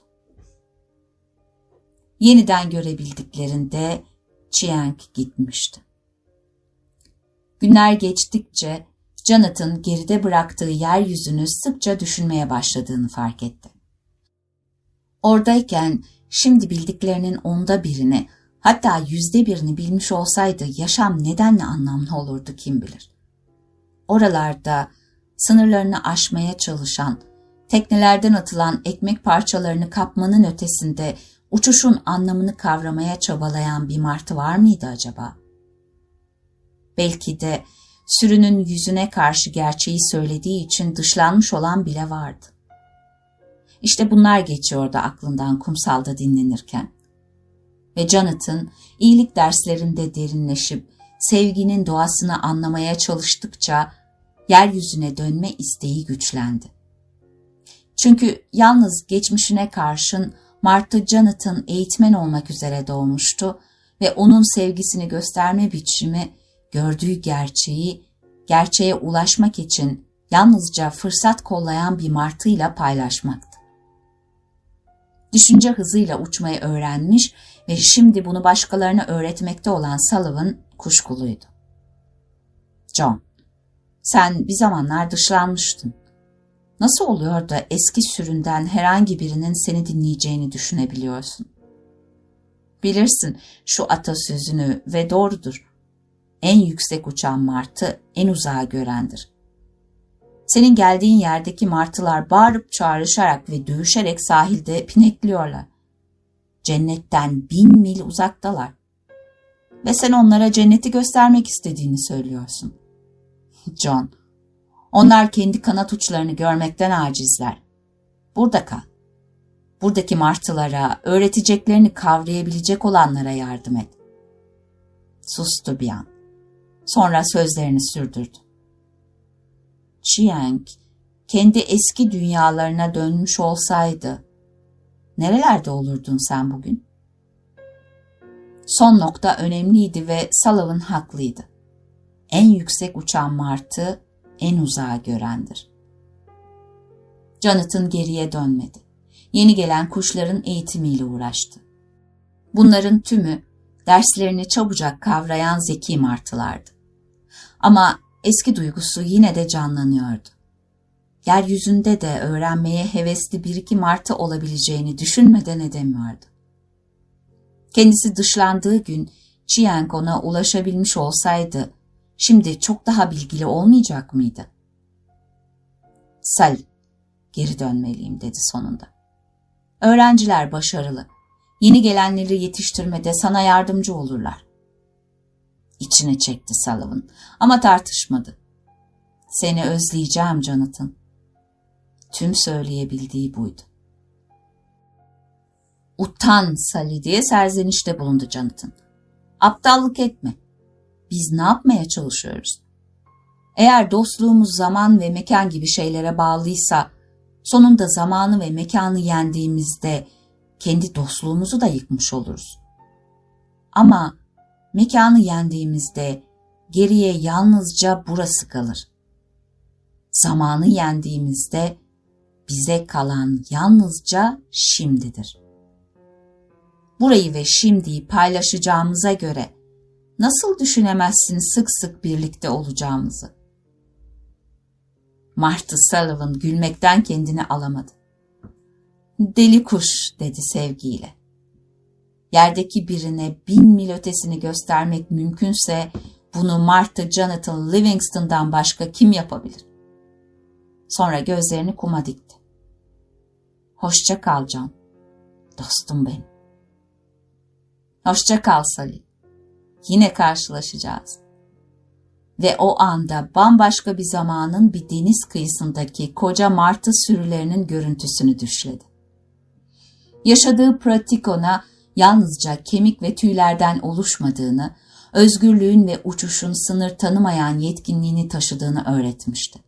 Yeniden görebildiklerinde Chiang gitmişti. Günler geçtikçe Jonathan geride bıraktığı yeryüzünü sıkça düşünmeye başladığını fark etti. Oradayken şimdi bildiklerinin onda birini, hatta yüzde birini bilmiş olsaydı yaşam nedenle anlamlı olurdu kim bilir. Oralarda sınırlarını aşmaya çalışan, teknelerden atılan ekmek parçalarını kapmanın ötesinde uçuşun anlamını kavramaya çabalayan bir martı var mıydı acaba? Belki de sürünün yüzüne karşı gerçeği söylediği için dışlanmış olan bile vardı. İşte bunlar geçiyordu aklından kumsalda dinlenirken. Ve Jonathan iyilik derslerinde derinleşip sevginin doğasını anlamaya çalıştıkça yeryüzüne dönme isteği güçlendi. Çünkü yalnız geçmişine karşın Martha Jonathan eğitmen olmak üzere doğmuştu ve onun sevgisini gösterme biçimi gördüğü gerçeği, gerçeğe ulaşmak için yalnızca fırsat kollayan bir martıyla paylaşmaktı. Düşünce hızıyla uçmayı öğrenmiş ve şimdi bunu başkalarına öğretmekte olan Sullivan kuşkuluydu. John, sen bir zamanlar dışlanmıştın. Nasıl oluyor da eski süründen herhangi birinin seni dinleyeceğini düşünebiliyorsun? Bilirsin şu atasözünü ve doğrudur. En yüksek uçan martı en uzağa görendir. Senin geldiğin yerdeki martılar bağırıp çağrışarak ve dövüşerek sahilde pinekliyorlar. Cennetten bin mil uzaktalar. Ve sen onlara cenneti göstermek istediğini söylüyorsun. John, onlar kendi kanat uçlarını görmekten acizler. Burada kal. Buradaki martılara, öğreteceklerini kavrayabilecek olanlara yardım et. Sustu bir an. Sonra sözlerini sürdürdü. Chiang, kendi eski dünyalarına dönmüş olsaydı, nerelerde olurdun sen bugün? Son nokta önemliydi ve Sullivan haklıydı. En yüksek uçan martı en uzağa görendir. Jonathan geriye dönmedi. Yeni gelen kuşların eğitimiyle uğraştı. Bunların tümü derslerini çabucak kavrayan zeki martılardı. Ama eski duygusu yine de canlanıyordu. Yeryüzünde de öğrenmeye hevesli bir iki martı olabileceğini düşünmeden edemiyordu. Kendisi dışlandığı gün Chiang ona ulaşabilmiş olsaydı, şimdi çok daha bilgili olmayacak mıydı? Sal, geri dönmeliyim dedi sonunda. Öğrenciler başarılı. Yeni gelenleri yetiştirmede sana yardımcı olurlar. İçine çekti Sullivan ama tartışmadı. Seni özleyeceğim Jonathan. Tüm söyleyebildiği buydu. Utan Sally diye serzenişte bulundu Jonathan. Aptallık etme. Biz ne yapmaya çalışıyoruz? Eğer dostluğumuz zaman ve mekan gibi şeylere bağlıysa, sonunda zamanı ve mekanı yendiğimizde kendi dostluğumuzu da yıkmış oluruz. Ama mekanı yendiğimizde geriye yalnızca burası kalır. Zamanı yendiğimizde bize kalan yalnızca şimdidir. Burayı ve şimdiyi paylaşacağımıza göre nasıl düşünemezsin sık sık birlikte olacağımızı? Martha Sullivan gülmekten kendini alamadı. Deli kuş dedi sevgiyle. Yerdeki birine bin mil ötesini göstermek mümkünse bunu Martha Jonathan Livingston'dan başka kim yapabilir? Sonra gözlerini kuma dikti. Hoşça kal John, dostum benim. Hoşça kal Sally. Yine karşılaşacağız. Ve o anda bambaşka bir zamanın bir deniz kıyısındaki koca martı sürülerinin görüntüsünü düşledi. Yaşadığı pratik ona yalnızca kemik ve tüylerden oluşmadığını, özgürlüğün ve uçuşun sınır tanımayan yetkinliğini taşıdığını öğretmişti.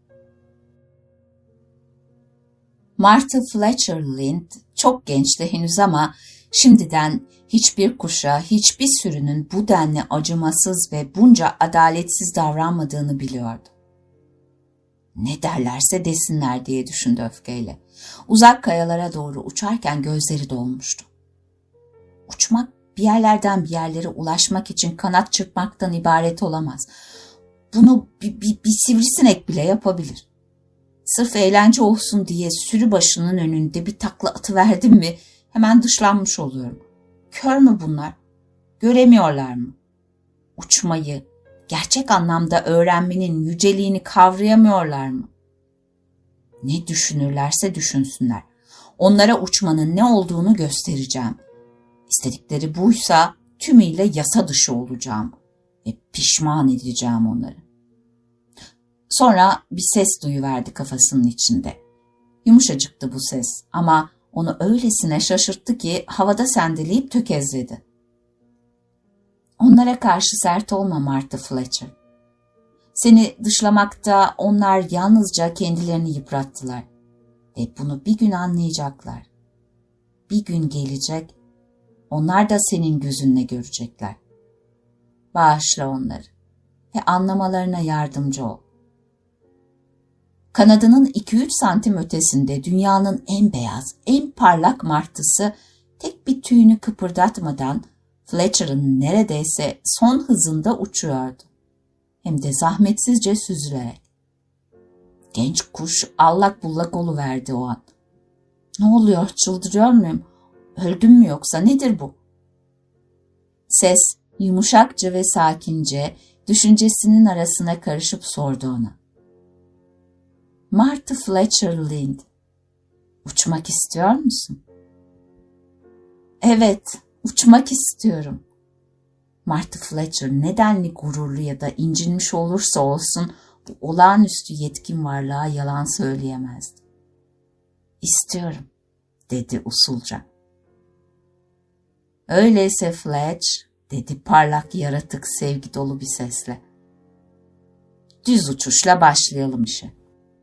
Martha Fletcher Lind çok gençti henüz ama şimdiden hiçbir kuşa, hiçbir sürünün bu denli acımasız ve bunca adaletsiz davranmadığını biliyordu. Ne derlerse desinler diye düşündü öfkeyle. Uzak kayalara doğru uçarken gözleri dolmuştu. Uçmak bir yerlerden bir yerlere ulaşmak için kanat çırpmaktan ibaret olamaz. Bunu bir, bir, bir sivrisinek bile yapabilir. Sırf eğlence olsun diye sürü başının önünde bir takla atıverdim mi hemen dışlanmış oluyorum. Kör mü bunlar? Göremiyorlar mı? Uçmayı, gerçek anlamda öğrenmenin yüceliğini kavrayamıyorlar mı? Ne düşünürlerse düşünsünler. Onlara uçmanın ne olduğunu göstereceğim. İstedikleri buysa tümüyle yasa dışı olacağım ve pişman edeceğim onları. Sonra bir ses duyuverdi kafasının içinde. Yumuşacıktı bu ses ama onu öylesine şaşırttı ki havada sendeleyip tökezledi. Onlara karşı sert olma Martha Fletcher. Seni dışlamakta onlar yalnızca kendilerini yıprattılar. Ve bunu bir gün anlayacaklar. Bir gün gelecek, onlar da senin gözünle görecekler. Bağışla onları ve anlamalarına yardımcı ol. Kanadının iki üç santim ötesinde dünyanın en beyaz, en parlak martısı tek bir tüyünü kıpırdatmadan Fletcher'ın neredeyse son hızında uçuyordu. Hem de zahmetsizce süzülerek. Genç kuş allak bullak oluverdi o an. Ne oluyor, çıldırıyor muyum? Öldüm mü yoksa, nedir bu? Ses yumuşakça ve sakince düşüncesinin arasına karışıp sordu ona. Martha Fletcher Lynde, uçmak istiyor musun? Evet, uçmak istiyorum. Martha Fletcher nedenli gururlu ya da incinmiş olursa olsun bu olağanüstü yetkin varlığa yalan söyleyemezdi. İstiyorum, dedi usulca. Öyleyse Fletch, dedi parlak yaratık sevgi dolu bir sesle. Düz uçuşla başlayalım işe.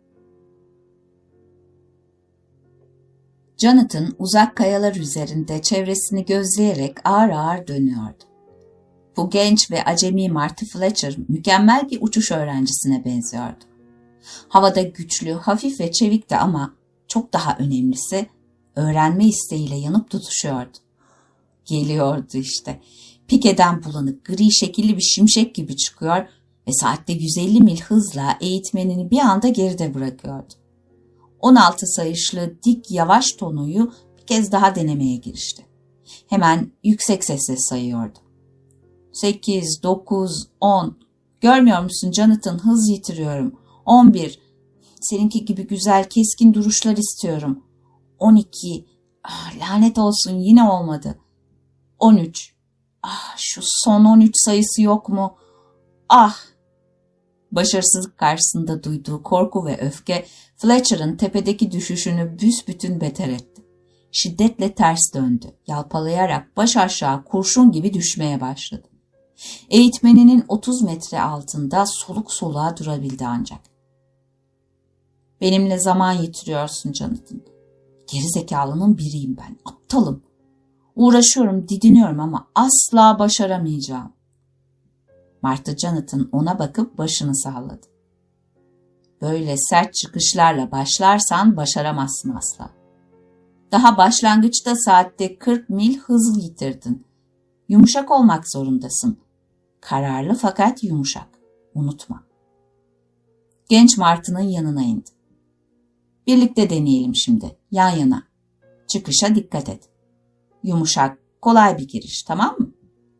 Jonathan uzak kayalar üzerinde çevresini gözleyerek ağır ağır dönüyordu. Bu genç ve acemi Martha Fletcher mükemmel bir uçuş öğrencisine benziyordu. Havada güçlü, hafif ve çevikti ama çok daha önemlisi öğrenme isteğiyle yanıp tutuşuyordu. Geliyordu işte. Pikeden bulanık, gri şekilli bir şimşek gibi çıkıyor ve saatte yüz elli mil hızla eğitmenini bir anda geride bırakıyordu. on altı sayışlı dik yavaş tonuyu bir kez daha denemeye girişti. Hemen yüksek sesle sayıyordu. Sekiz, dokuz, on. Görmüyor musun Jonathan, hız yitiriyorum. On bir. Seninki gibi güzel keskin duruşlar istiyorum. On iki. Ah, lanet olsun, yine olmadı. On üç. Ah, şu son on üç sayısı yok mu? Ah! Başarısızlık karşısında duyduğu korku ve öfke Fletcher'ın tepedeki düşüşünü büsbütün beter etti. Şiddetle ters döndü. Yalpalayarak baş aşağı kurşun gibi düşmeye başladı. Eğitmeninin otuz metre altında soluk soluğa durabildi ancak. Benimle zaman yitiriyorsun Jonathan. Gerizekalının biriyim ben. Aptalım. Uğraşıyorum, didiniyorum ama asla başaramayacağım. Martha Jonathan ona bakıp başını salladı. Böyle sert çıkışlarla başlarsan başaramazsın asla. Daha başlangıçta saatte kırk mil hız yitirdin. Yumuşak olmak zorundasın. Kararlı fakat yumuşak. Unutma. Genç Martı'nın yanına indi. Birlikte deneyelim şimdi. Yan yana. Çıkışa dikkat et. Yumuşak, kolay bir giriş, tamam mı?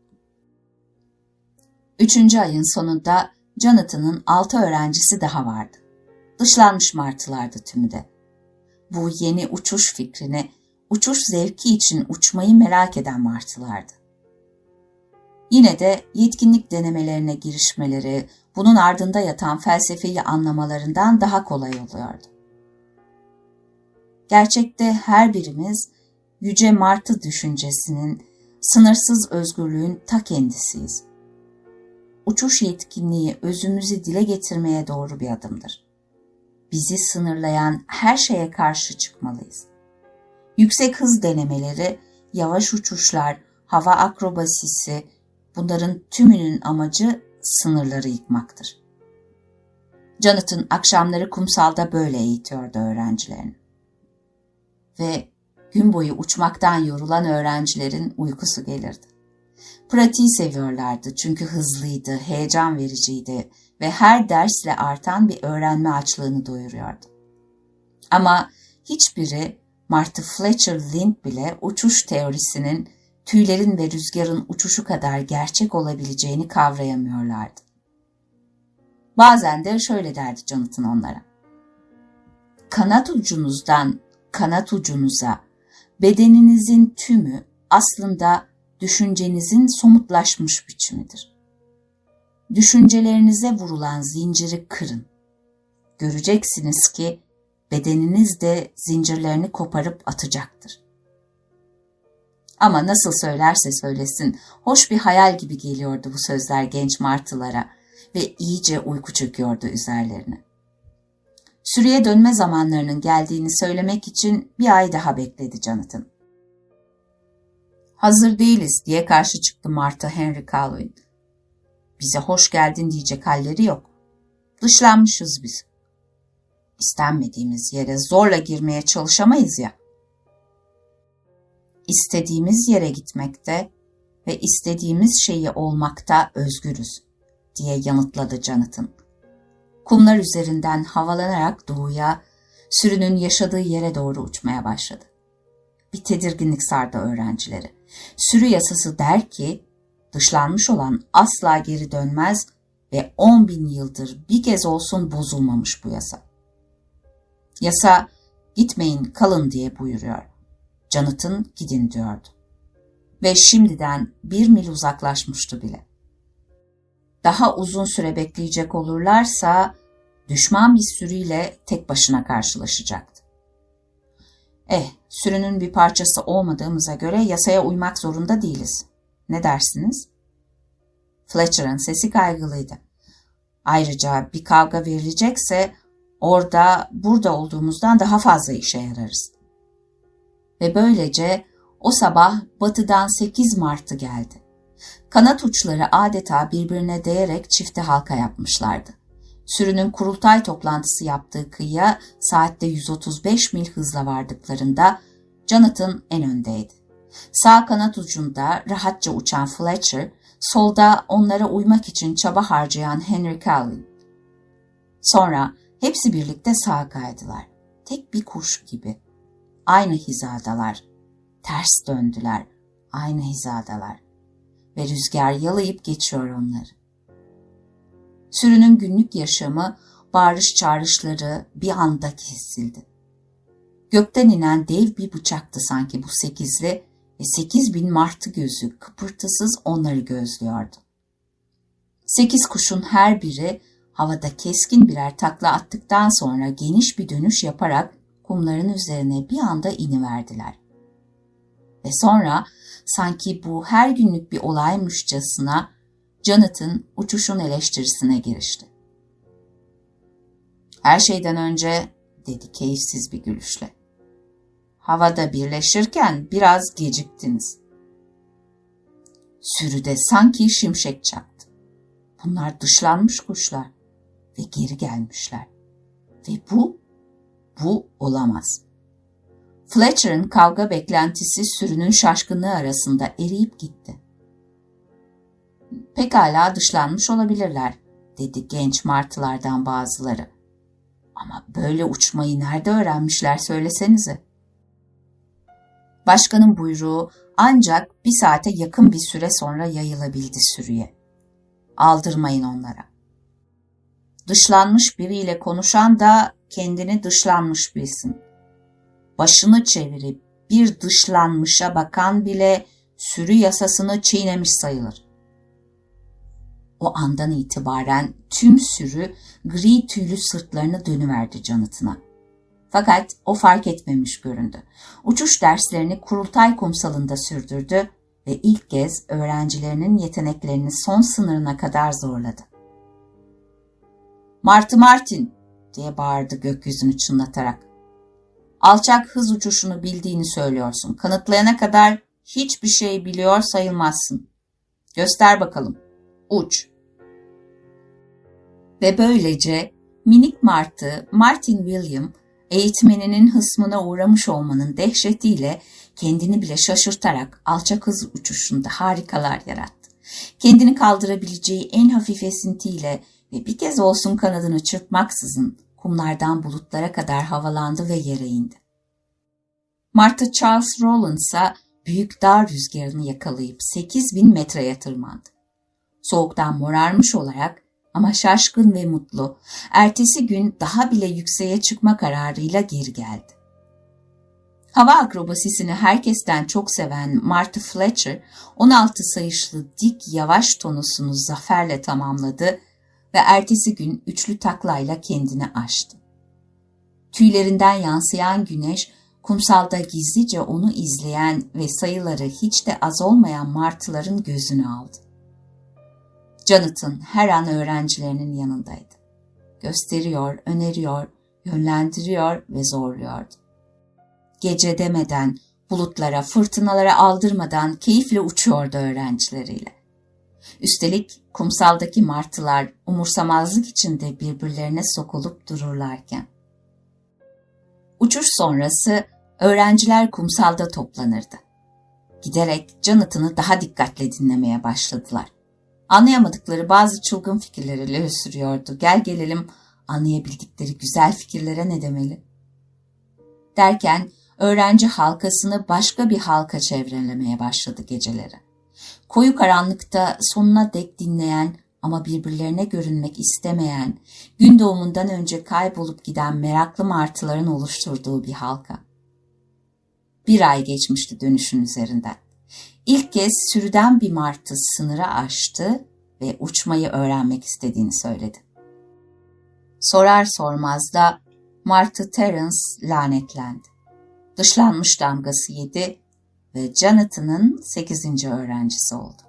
Üçüncü ayın sonunda Jonathan'ın altı öğrencisi daha vardı. Dışlanmış martılardı tümü de. Bu yeni uçuş fikrini, uçuş zevki için uçmayı merak eden martılardı. Yine de yetkinlik denemelerine girişmeleri, bunun ardında yatan felsefeyi anlamalarından daha kolay oluyordu. Gerçekte her birimiz yüce martı düşüncesinin, sınırsız özgürlüğün ta kendisiyiz. Uçuş yetkinliği özümüzü dile getirmeye doğru bir adımdır. Bizi sınırlayan her şeye karşı çıkmalıyız. Yüksek hız denemeleri, yavaş uçuşlar, hava akrobasisi, bunların tümünün amacı sınırları yıkmaktır. Jonathan akşamları kumsalda böyle eğitiyordu öğrencilerini. Ve gün boyu uçmaktan yorulan öğrencilerin uykusu gelirdi. Pratiği seviyorlardı çünkü hızlıydı, heyecan vericiydi ve her dersle artan bir öğrenme açlığını doyuruyordu. Ama hiçbiri Martha Fletcher Lynde bile uçuş teorisinin tüylerin ve rüzgarın uçuşu kadar gerçek olabileceğini kavrayamıyorlardı. Bazen de şöyle derdi Jonathan onlara. Kanat ucunuzdan kanat ucunuza, bedeninizin tümü aslında düşüncenizin somutlaşmış biçimidir. Düşüncelerinize vurulan zinciri kırın. Göreceksiniz ki bedeniniz de zincirlerini koparıp atacaktır. Ama nasıl söylerse söylesin, hoş bir hayal gibi geliyordu bu sözler genç martılara ve iyice uyku çöküyordu üzerlerine. Sürüye dönme zamanlarının geldiğini söylemek için bir ay daha bekledi Jonathan. Hazır değiliz diye karşı çıktı Martha Henry Calvin. Bize hoş geldin diyecek halleri yok. Dışlanmışız biz. İstenmediğimiz yere zorla girmeye çalışamayız ya. İstediğimiz yere gitmekte ve istediğimiz şeyi olmakta özgürüz diye yanıtladı Jonathan. Kumlar üzerinden havalanarak doğuya, sürünün yaşadığı yere doğru uçmaya başladı. Bir tedirginlik sardı öğrencileri. Sürü yasası der ki, dışlanmış olan asla geri dönmez ve on bin yıldır bir kez olsun bozulmamış bu yasa. Yasa, gitmeyin kalın diye buyuruyor. Jonathan gidin diyordu. Ve şimdiden bir mil uzaklaşmıştı bile. Daha uzun süre bekleyecek olurlarsa düşman bir sürüyle tek başına karşılaşacaktı. Eh, sürünün bir parçası olmadığımıza göre yasaya uymak zorunda değiliz. Ne dersiniz? Fletcher'ın sesi kaygılıydı. Ayrıca bir kavga verilecekse orada, burada olduğumuzdan daha fazla işe yararız. Ve böylece o sabah batıdan sekiz martı geldi. Kanat uçları adeta birbirine değerek çifte halka yapmışlardı. Sürünün kurultay toplantısı yaptığı kıyıya saatte yüz otuz beş mil hızla vardıklarında Jonathan en öndeydi. Sağ kanat ucunda rahatça uçan Fletcher, solda onlara uymak için çaba harcayan Henry Calvin. Sonra hepsi birlikte sağa kaydılar. Tek bir kuş gibi. Aynı hizadalar. Ters döndüler. Aynı hizadalar. Ve rüzgar yalayıp geçiyor onları. Sürünün günlük yaşamı, bağırış çağrışları bir anda kesildi. Gökten inen dev bir bıçaktı sanki bu sekizli ve sekiz bin martı gözü kıpırtısız onları gözlüyordu. Sekiz kuşun her biri havada keskin birer takla attıktan sonra geniş bir dönüş yaparak kumların üzerine bir anda iniverdiler. Ve sonra sanki bu her günlük bir olaymışçasına Jonathan uçuşun eleştirisine girişti. Her şeyden önce, dedi keyifsiz bir gülüşle, havada birleşirken biraz geciktiniz. Sürüde sanki şimşek çaktı. Bunlar dışlanmış kuşlar ve geri gelmişler. Ve bu, bu olamaz. Fletcher'ın kavga beklentisi sürünün şaşkınlığı arasında eriyip gitti. Pekala dışlanmış olabilirler, dedi genç martılardan bazıları. Ama böyle uçmayı nerede öğrenmişler söylesenize. Başkanın buyruğu ancak bir saate yakın bir süre sonra yayılabildi sürüye. Aldırmayın onlara. Dışlanmış biriyle konuşan da kendini dışlanmış bilsin. Başını çevirip bir dışlanmışa bakan bile sürü yasasını çiğnemiş sayılır. O andan itibaren tüm sürü gri tüylü sırtlarını dönüverdi Jonathan'a. Fakat o fark etmemiş göründü. Uçuş derslerini kurultay kumsalında sürdürdü ve ilk kez öğrencilerinin yeteneklerini son sınırına kadar zorladı. "Martı Martin!" diye bağırdı gökyüzünü çınlatarak. "Alçak hız uçuşunu bildiğini söylüyorsun. Kanıtlayana kadar hiçbir şey biliyor sayılmazsın. Göster bakalım. Uç." Ve böylece minik martı Martin William, eğitmeninin hısmına uğramış olmanın dehşetiyle kendini bile şaşırtarak alçak hız uçuşunda harikalar yarattı. Kendini kaldırabileceği en hafif esintiyle ve bir kez olsun kanadını çırpmaksızın kumlardan bulutlara kadar havalandı ve yere indi. Martı Charles Rowland ise büyük dağ rüzgarını yakalayıp sekiz bin metreye tırmandı. Soğuktan morarmış olarak ama şaşkın ve mutlu, ertesi gün daha bile yükseğe çıkma kararıyla geri geldi. Hava akrobasisini herkesten çok seven Martha Fletcher, on altı sayışlı dik yavaş tonusunu zaferle tamamladı ve ertesi gün üçlü taklayla kendini aştı. Tüylerinden yansıyan güneş kumsalda gizlice onu izleyen ve sayıları hiç de az olmayan martıların gözünü aldı. Jonathan her an öğrencilerinin yanındaydı. Gösteriyor, öneriyor, yönlendiriyor ve zorluyordu. Gece demeden, bulutlara, fırtınalara aldırmadan keyifle uçuyordu öğrencileriyle. Üstelik kumsaldaki martılar umursamazlık içinde birbirlerine sokulup dururlarken. Uçuş sonrası öğrenciler kumsalda toplanırdı. Giderek Jonathan'ı daha dikkatle dinlemeye başladılar. Anlayamadıkları bazı çılgın fikirleriyle sürüyordu. Gel gelelim anlayabildikleri güzel fikirlere ne demeli? Derken öğrenci halkasını başka bir halka çevrelemeye başladı geceleri. Koyu karanlıkta sonuna dek dinleyen ama birbirlerine görünmek istemeyen, gün doğumundan önce kaybolup giden meraklı martıların oluşturduğu bir halka. Bir ay geçmişti dönüşün üzerinden. İlk kez sürüden bir martı sınırı aştı ve uçmayı öğrenmek istediğini söyledi. Sorar sormaz da martı Terence lanetlendi. Dışlanmış damgası yedi ve Jonathan'ın sekizinci öğrencisi oldu.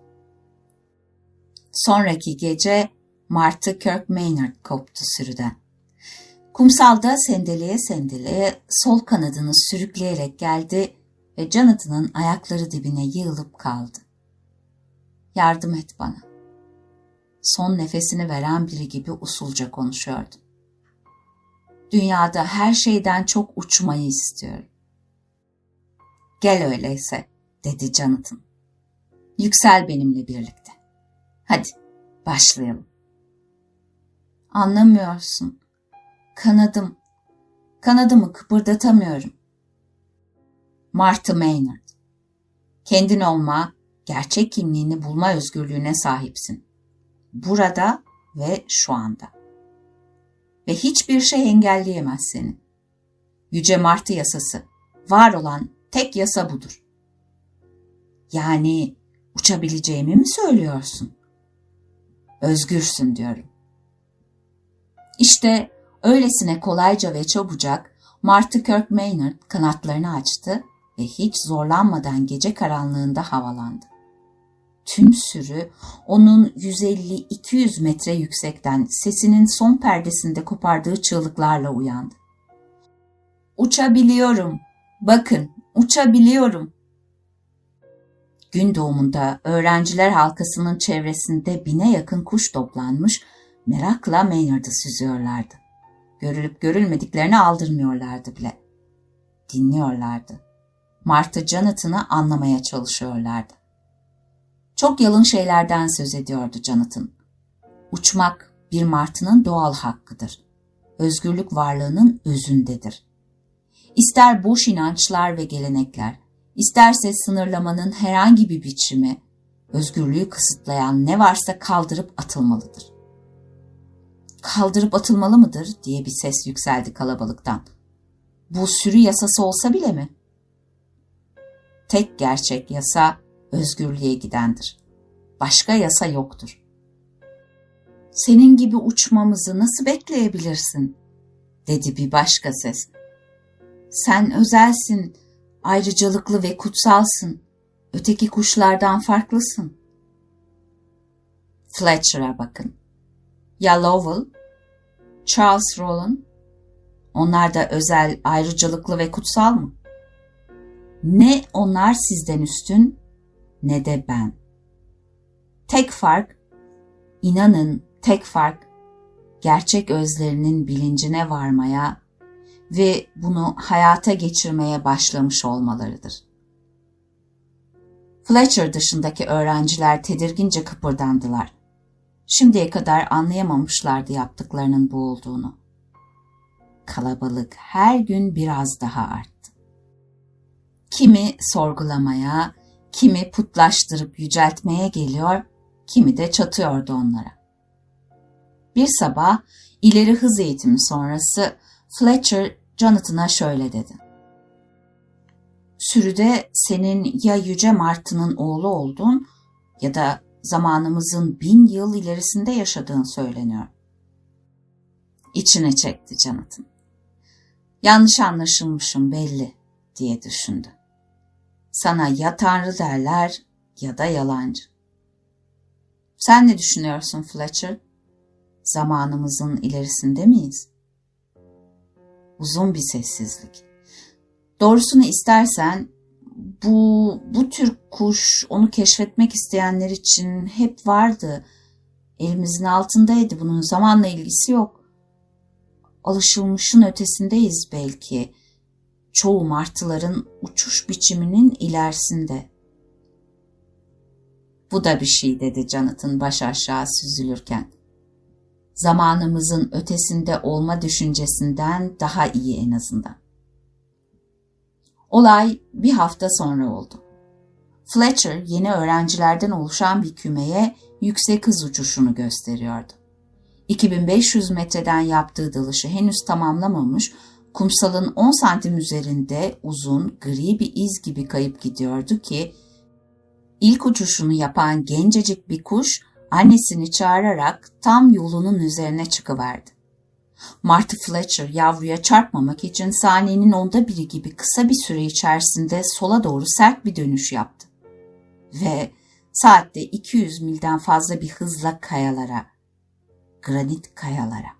Sonraki gece martı Kirk Maynard koptu sürüden. Kumsalda sendeleye sendeleye sol kanadını sürükleyerek geldi ve Jonathan'ın ayakları dibine yığılıp kaldı. Yardım et bana. Son nefesini veren biri gibi usulca konuşuyordu. Dünyada her şeyden çok uçmayı istiyorum. Gel öyleyse, dedi Jonathan. Yüksel benimle birlikte. Hadi, başlayalım. Anlamıyorsun. Kanadım, kanadımı kıpırdatamıyorum. Martı Maynard, kendin olma, gerçek kimliğini bulma özgürlüğüne sahipsin. Burada ve şu anda. Ve hiçbir şey engelleyemez seni. Yüce Martı yasası, var olan tek yasa budur. Yani uçabileceğimi mi söylüyorsun? Özgürsün diyorum. İşte öylesine kolayca ve çabucak Martı Kirk Maynard kanatlarını açtı ve hiç zorlanmadan gece karanlığında havalandı. Tüm sürü onun yüz elli iki yüz metre yüksekten sesinin son perdesinde kopardığı çığlıklarla uyandı. Uçabiliyorum, bakın uçabiliyorum. Gün doğumunda öğrenciler halkasının çevresinde bine yakın kuş toplanmış, merakla Maynard'ı süzüyorlardı. Görülüp görülmediklerini aldırmıyorlardı bile. Dinliyorlardı. Martı Jonathan'ı anlamaya çalışıyorlardı. Çok yalın şeylerden söz ediyordu Jonathan. Uçmak bir martının doğal hakkıdır. Özgürlük varlığının özündedir. İster boş inançlar ve gelenekler, isterse sınırlamanın herhangi bir biçimi, özgürlüğü kısıtlayan ne varsa kaldırıp atılmalıdır. Kaldırıp atılmalı mıdır diye bir ses yükseldi kalabalıktan. Bu sürü yasası olsa bile mi? Tek gerçek yasa özgürlüğe gidendir. Başka yasa yoktur. Senin gibi uçmamızı nasıl bekleyebilirsin? Dedi bir başka ses. Sen özelsin, ayrıcalıklı ve kutsalsın. Öteki kuşlardan farklısın. Fletcher'a bakın. Ya Lowell, Charles Rollin, onlar da özel, ayrıcalıklı ve kutsal mı? Ne onlar sizden üstün, ne de ben. Tek fark, inanın tek fark, gerçek özlerinin bilincine varmaya ve bunu hayata geçirmeye başlamış olmalarıdır. Fletcher dışındaki öğrenciler tedirgince kıpırdandılar. Şimdiye kadar anlayamamışlardı yaptıklarının bu olduğunu. Kalabalık her gün biraz daha arttı. Kimi sorgulamaya, kimi putlaştırıp yüceltmeye geliyor, kimi de çatıyordu onlara. Bir sabah ileri hız eğitimi sonrası Fletcher Jonathan'a şöyle dedi. Sürüde senin ya Yüce Martı'nın oğlu olduğun ya da zamanımızın bin yıl ilerisinde yaşadığın söyleniyor. İçine çekti Jonathan. Yanlış anlaşılmışım belli. diye düşündü. Sana ya Tanrı derler ya da yalancı. Sen ne düşünüyorsun Fletcher? Zamanımızın ilerisinde miyiz? Uzun bir sessizlik. Doğrusunu istersen bu, bu tür kuş onu keşfetmek isteyenler için hep vardı. Elimizin altındaydı. Bunun zamanla ilgisi yok. Alışılmışın ötesindeyiz belki. Çoğu martıların uçuş biçiminin ilerisinde. Bu da bir şey dedi Jonathan baş aşağı süzülürken. Zamanımızın ötesinde olma düşüncesinden daha iyi en azından. Olay bir hafta sonra oldu. Fletcher yeni öğrencilerden oluşan bir kümeye yüksek hız uçuşunu gösteriyordu. iki bin beş yüz metreden yaptığı dalışı henüz tamamlamamış, kumsalın on santim üzerinde uzun, gri bir iz gibi kayıp gidiyordu ki, ilk uçuşunu yapan gencecik bir kuş annesini çağırarak tam yolunun üzerine çıkıverdi. Marty Fletcher yavruya çarpmamak için saniyenin onda biri gibi kısa bir süre içerisinde sola doğru sert bir dönüş yaptı. Ve saatte iki yüz milden fazla bir hızla kayalara, granit kayalara.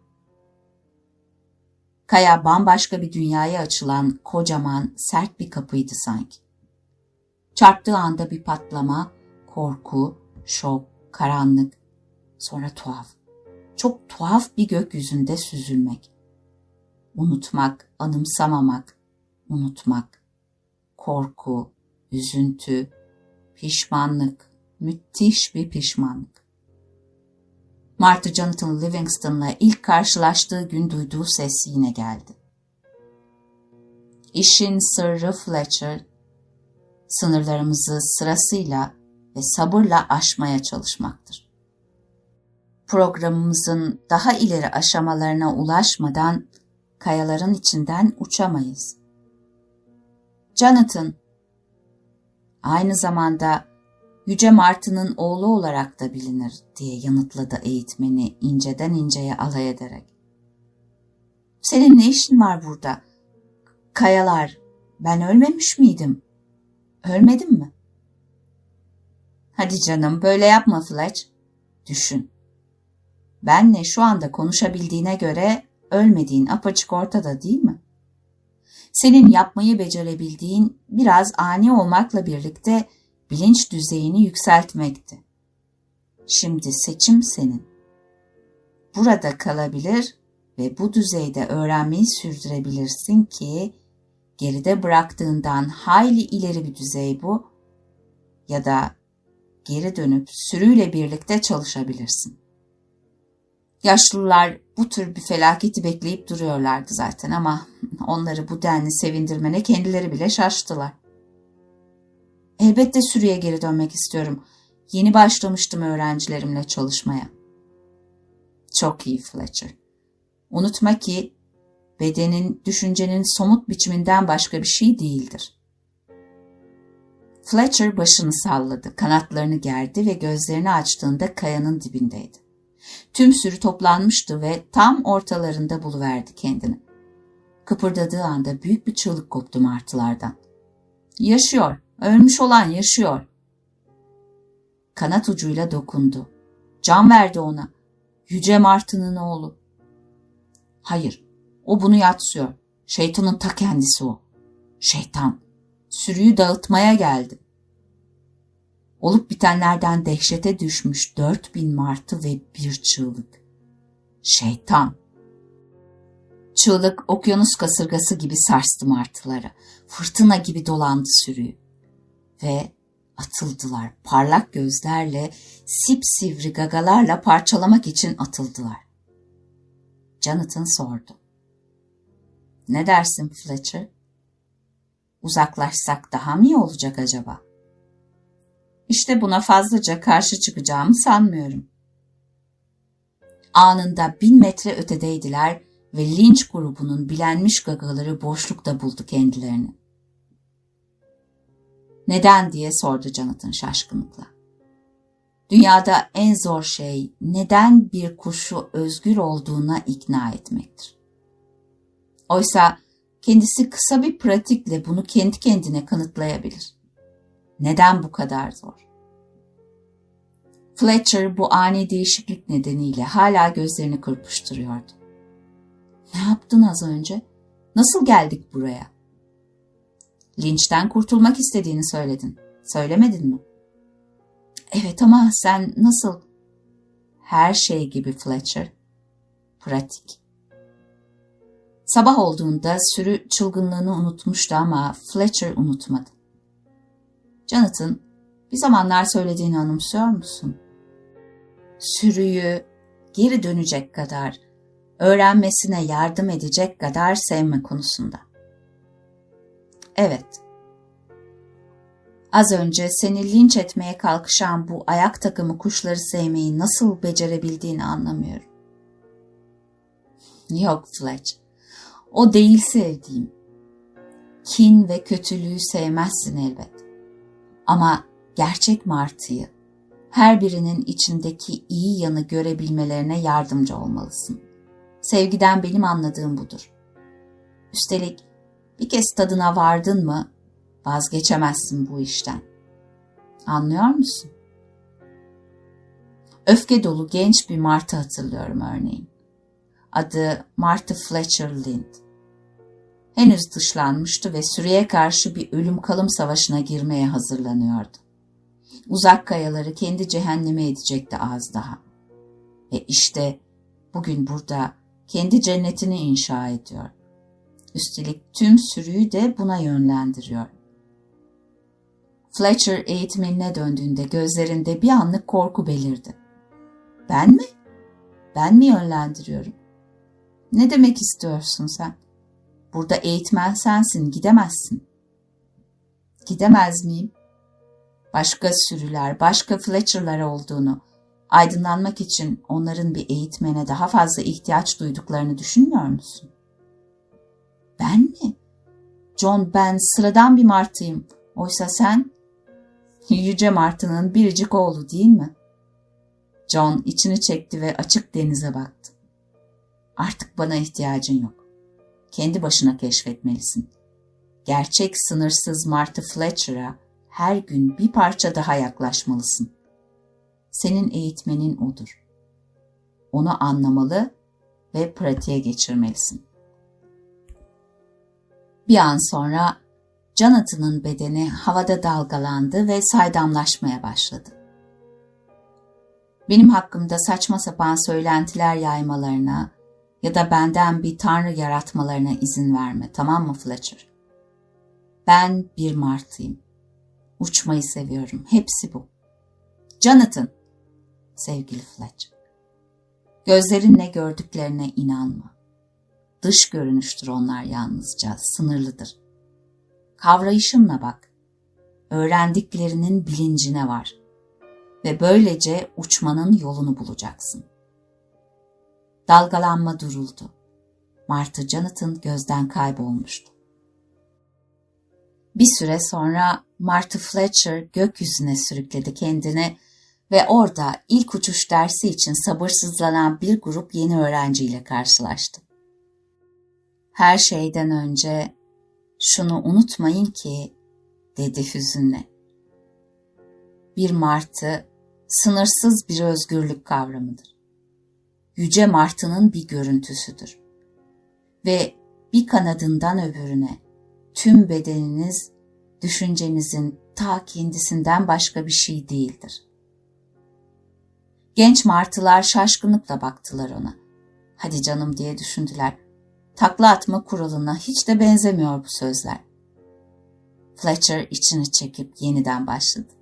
Kaya bambaşka bir dünyaya açılan kocaman sert bir kapıydı sanki. Çarptığı anda bir patlama, korku, şok, karanlık, sonra tuhaf. Çok tuhaf bir gökyüzünde süzülmek. Unutmak, anımsamamak, unutmak. Korku, üzüntü, pişmanlık, müthiş bir pişmanlık. Martha Jonathan Livingston'la ilk karşılaştığı gün duyduğu ses yine geldi. İşin sırrı Fletcher, sınırlarımızı sırasıyla ve sabırla aşmaya çalışmaktır. Programımızın daha ileri aşamalarına ulaşmadan kayaların içinden uçamayız. Jonathan, aynı zamanda Yüce Martı'nın oğlu olarak da bilinir diye yanıtladı eğitmeni inceden inceye alay ederek. Senin ne işin var burada? Kayalar, ben ölmemiş miydim? Ölmedim mi? Hadi canım, böyle yapma Fletch. Düşün. Benle şu anda konuşabildiğine göre ölmediğin apaçık ortada değil mi? Senin yapmayı becerebildiğin biraz ani olmakla birlikte bilinç düzeyini yükseltmekti. Şimdi seçim senin. Burada kalabilir ve bu düzeyde öğrenmeyi sürdürebilirsin ki geride bıraktığından hayli ileri bir düzey bu, ya da geri dönüp sürüyle birlikte çalışabilirsin. Yaşlılar bu tür bir felaketi bekleyip duruyorlardı zaten ama onları bu denli sevindirmene kendileri bile şaştılar. Elbette sürüye geri dönmek istiyorum. Yeni başlamıştım öğrencilerimle çalışmaya. Çok iyi Fletcher. Unutma ki bedenin düşüncenin somut biçiminden başka bir şey değildir. Fletcher başını salladı, kanatlarını gerdi ve gözlerini açtığında kayanın dibindeydi. Tüm sürü toplanmıştı ve tam ortalarında buluverdi kendini. Kıpırdadığı anda büyük bir çığlık koptu martılardan. Yaşıyor, ölmüş olan yaşıyor. Kanat ucuyla dokundu. Can verdi ona. Yüce Martı'nın oğlu. Hayır, o bunu yatsıyor. Şeytanın ta kendisi o. Şeytan, sürüyü dağıtmaya geldi. Olup bitenlerden dehşete düşmüş dört bin martı ve bir çığlık. Şeytan. Çığlık okyanus kasırgası gibi sarstı martıları. Fırtına gibi dolandı sürüyü. Ve atıldılar, parlak gözlerle, sipsivri gagalarla parçalamak için atıldılar. Jonathan sordu. Ne dersin Fletcher? Uzaklaşsak daha mı iyi olacak acaba? İşte buna fazlaca karşı çıkacağımı sanmıyorum. Anında bin metre ötedeydiler ve linç grubunun bilenmiş gagaları boşlukta buldu kendilerini. Neden diye sordu Jonathan şaşkınlıkla. Dünyada en zor şey neden bir kuşu özgür olduğuna ikna etmektir. Oysa kendisi kısa bir pratikle bunu kendi kendine kanıtlayabilir. Neden bu kadar zor? Fletcher bu ani değişiklik nedeniyle hala gözlerini kırpıştırıyordu. Ne yaptın az önce? Nasıl geldik buraya? Lynch'ten kurtulmak istediğini söyledin. Söylemedin mi? Evet ama sen nasıl? Her şey gibi Fletcher. Pratik. Sabah olduğunda sürü çılgınlığını unutmuştu ama Fletcher unutmadı. Jonathan, bir zamanlar söylediğini anımsıyor musun? Sürüyü geri dönecek kadar, öğrenmesine yardım edecek kadar sevme konusunda. Evet. Az önce seni linç etmeye kalkışan bu ayak takımı kuşları sevmeyi nasıl becerebildiğini anlamıyorum. Yok Fletch, o değil sevdiğim. Kin ve kötülüğü sevmezsin elbet. Ama gerçek martıyı, her birinin içindeki iyi yanı görebilmelerine yardımcı olmalısın. Sevgiden benim anladığım budur. Üstelik bir kez tadına vardın mı vazgeçemezsin bu işten. Anlıyor musun? Öfke dolu genç bir martı hatırlıyorum örneğin. Adı Martha Fletcher Lind. Henüz dışlanmıştı ve sürüye karşı bir ölüm kalım savaşına girmeye hazırlanıyordu. Uzak kayaları kendi cehenneme edecekti az daha. Ve işte bugün burada kendi cennetini inşa ediyor. Üstelik tüm sürüyü de buna yönlendiriyor. Fletcher eğitmenine döndüğünde gözlerinde bir anlık korku belirdi. Ben mi? Ben mi yönlendiriyorum? Ne demek istiyorsun sen? Burada eğitmen sensin, gidemezsin. Gidemez miyim? Başka sürüler, başka Fletcher'lar olduğunu, aydınlanmak için onların bir eğitmene daha fazla ihtiyaç duyduklarını düşünmüyor musun? Ben mi? John, ben sıradan bir martıyım. Oysa sen, yüce martının biricik oğlu değil mi? John içini çekti ve açık denize baktı. Artık bana ihtiyacın yok. Kendi başına keşfetmelisin. Gerçek sınırsız Martha Fletcher'a her gün bir parça daha yaklaşmalısın. Senin eğitmenin odur. Onu anlamalı ve pratiğe geçirmelisin. Bir an sonra Jonathan'ın bedeni havada dalgalandı ve saydamlaşmaya başladı. Benim hakkımda saçma sapan söylentiler yaymalarına ya da benden bir tanrı yaratmalarına izin verme, tamam mı Fletcher? Ben bir martıyım. Uçmayı seviyorum. Hepsi bu. Jonathan, sevgili Fletcher. Gözlerinle gördüklerine inanma. Dış görünüştür onlar yalnızca, sınırlıdır. Kavrayışınla bak. Öğrendiklerinin bilincine var. Ve böylece uçmanın yolunu bulacaksın. Dalgalanma duruldu. Martha Jonathan gözden kaybolmuştu. Bir süre sonra Martha Fletcher gökyüzüne sürükledi kendini ve orada ilk uçuş dersi için sabırsızlanan bir grup yeni öğrenciyle karşılaştı. Her şeyden önce şunu unutmayın ki, dedi hüzünle. Bir martı sınırsız bir özgürlük kavramıdır. Yüce martının bir görüntüsüdür. Ve bir kanadından öbürüne tüm bedeniniz düşüncenizin ta kendisinden başka bir şey değildir. Genç martılar şaşkınlıkla baktılar ona. Hadi canım diye düşündüler. Takla atma kuralına hiç de benzemiyor bu sözler. Fletcher içini çekip yeniden başladı.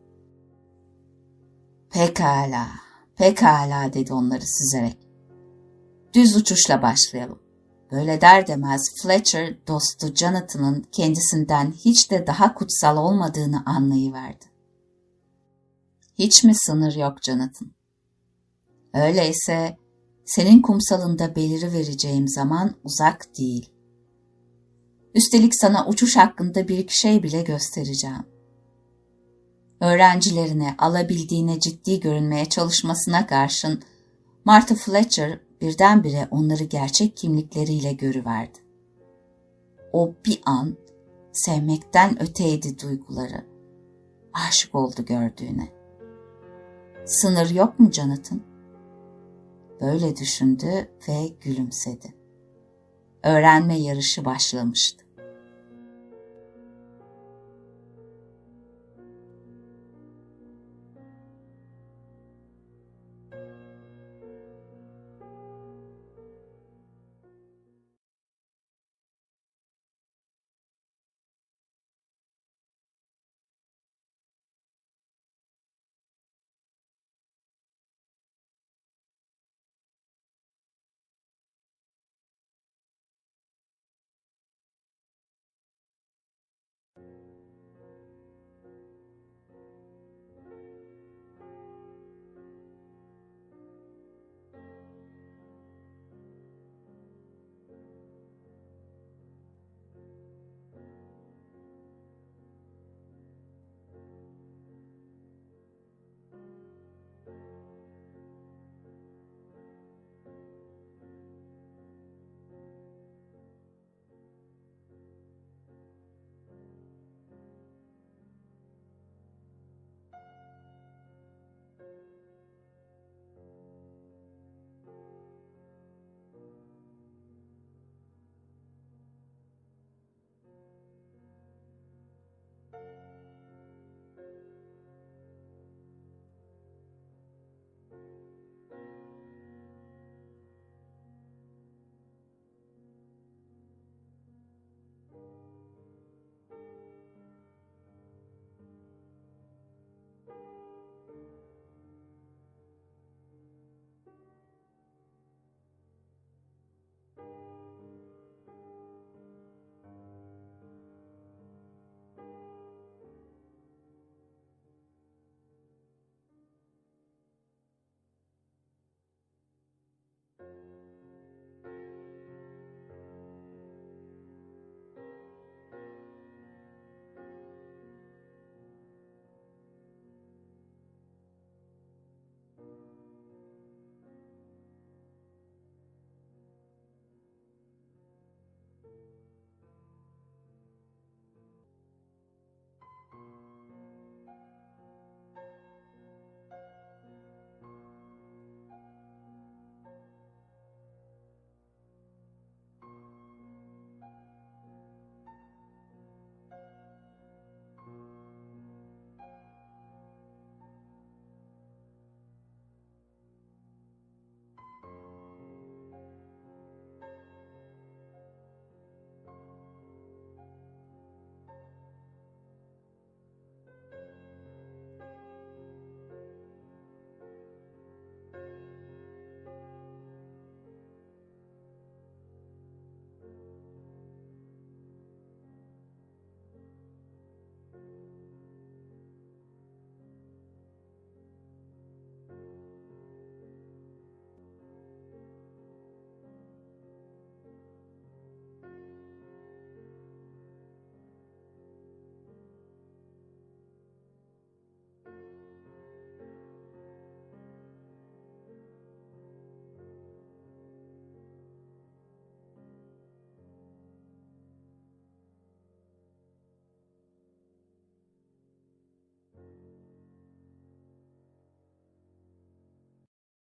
Pekala, pekala dedi onları süzerek. Düz uçuşla başlayalım. Böyle der demez Fletcher dostu Jonathan'ın kendisinden hiç de daha kutsal olmadığını anlayıverdi. Hiç mi sınır yok Jonathan? Öyleyse senin kumsalında beliri vereceğim zaman uzak değil. Üstelik sana uçuş hakkında bir iki şey bile göstereceğim. Öğrencilerine alabildiğine ciddi görünmeye çalışmasına karşın Martha Fletcher birdenbire onları gerçek kimlikleriyle görüverdi. O bir an sevmekten öteydi duyguları. Aşık oldu gördüğüne. Sınır yok mu Jonathan? Böyle düşündü ve gülümsedi. Öğrenme yarışı başlamıştı.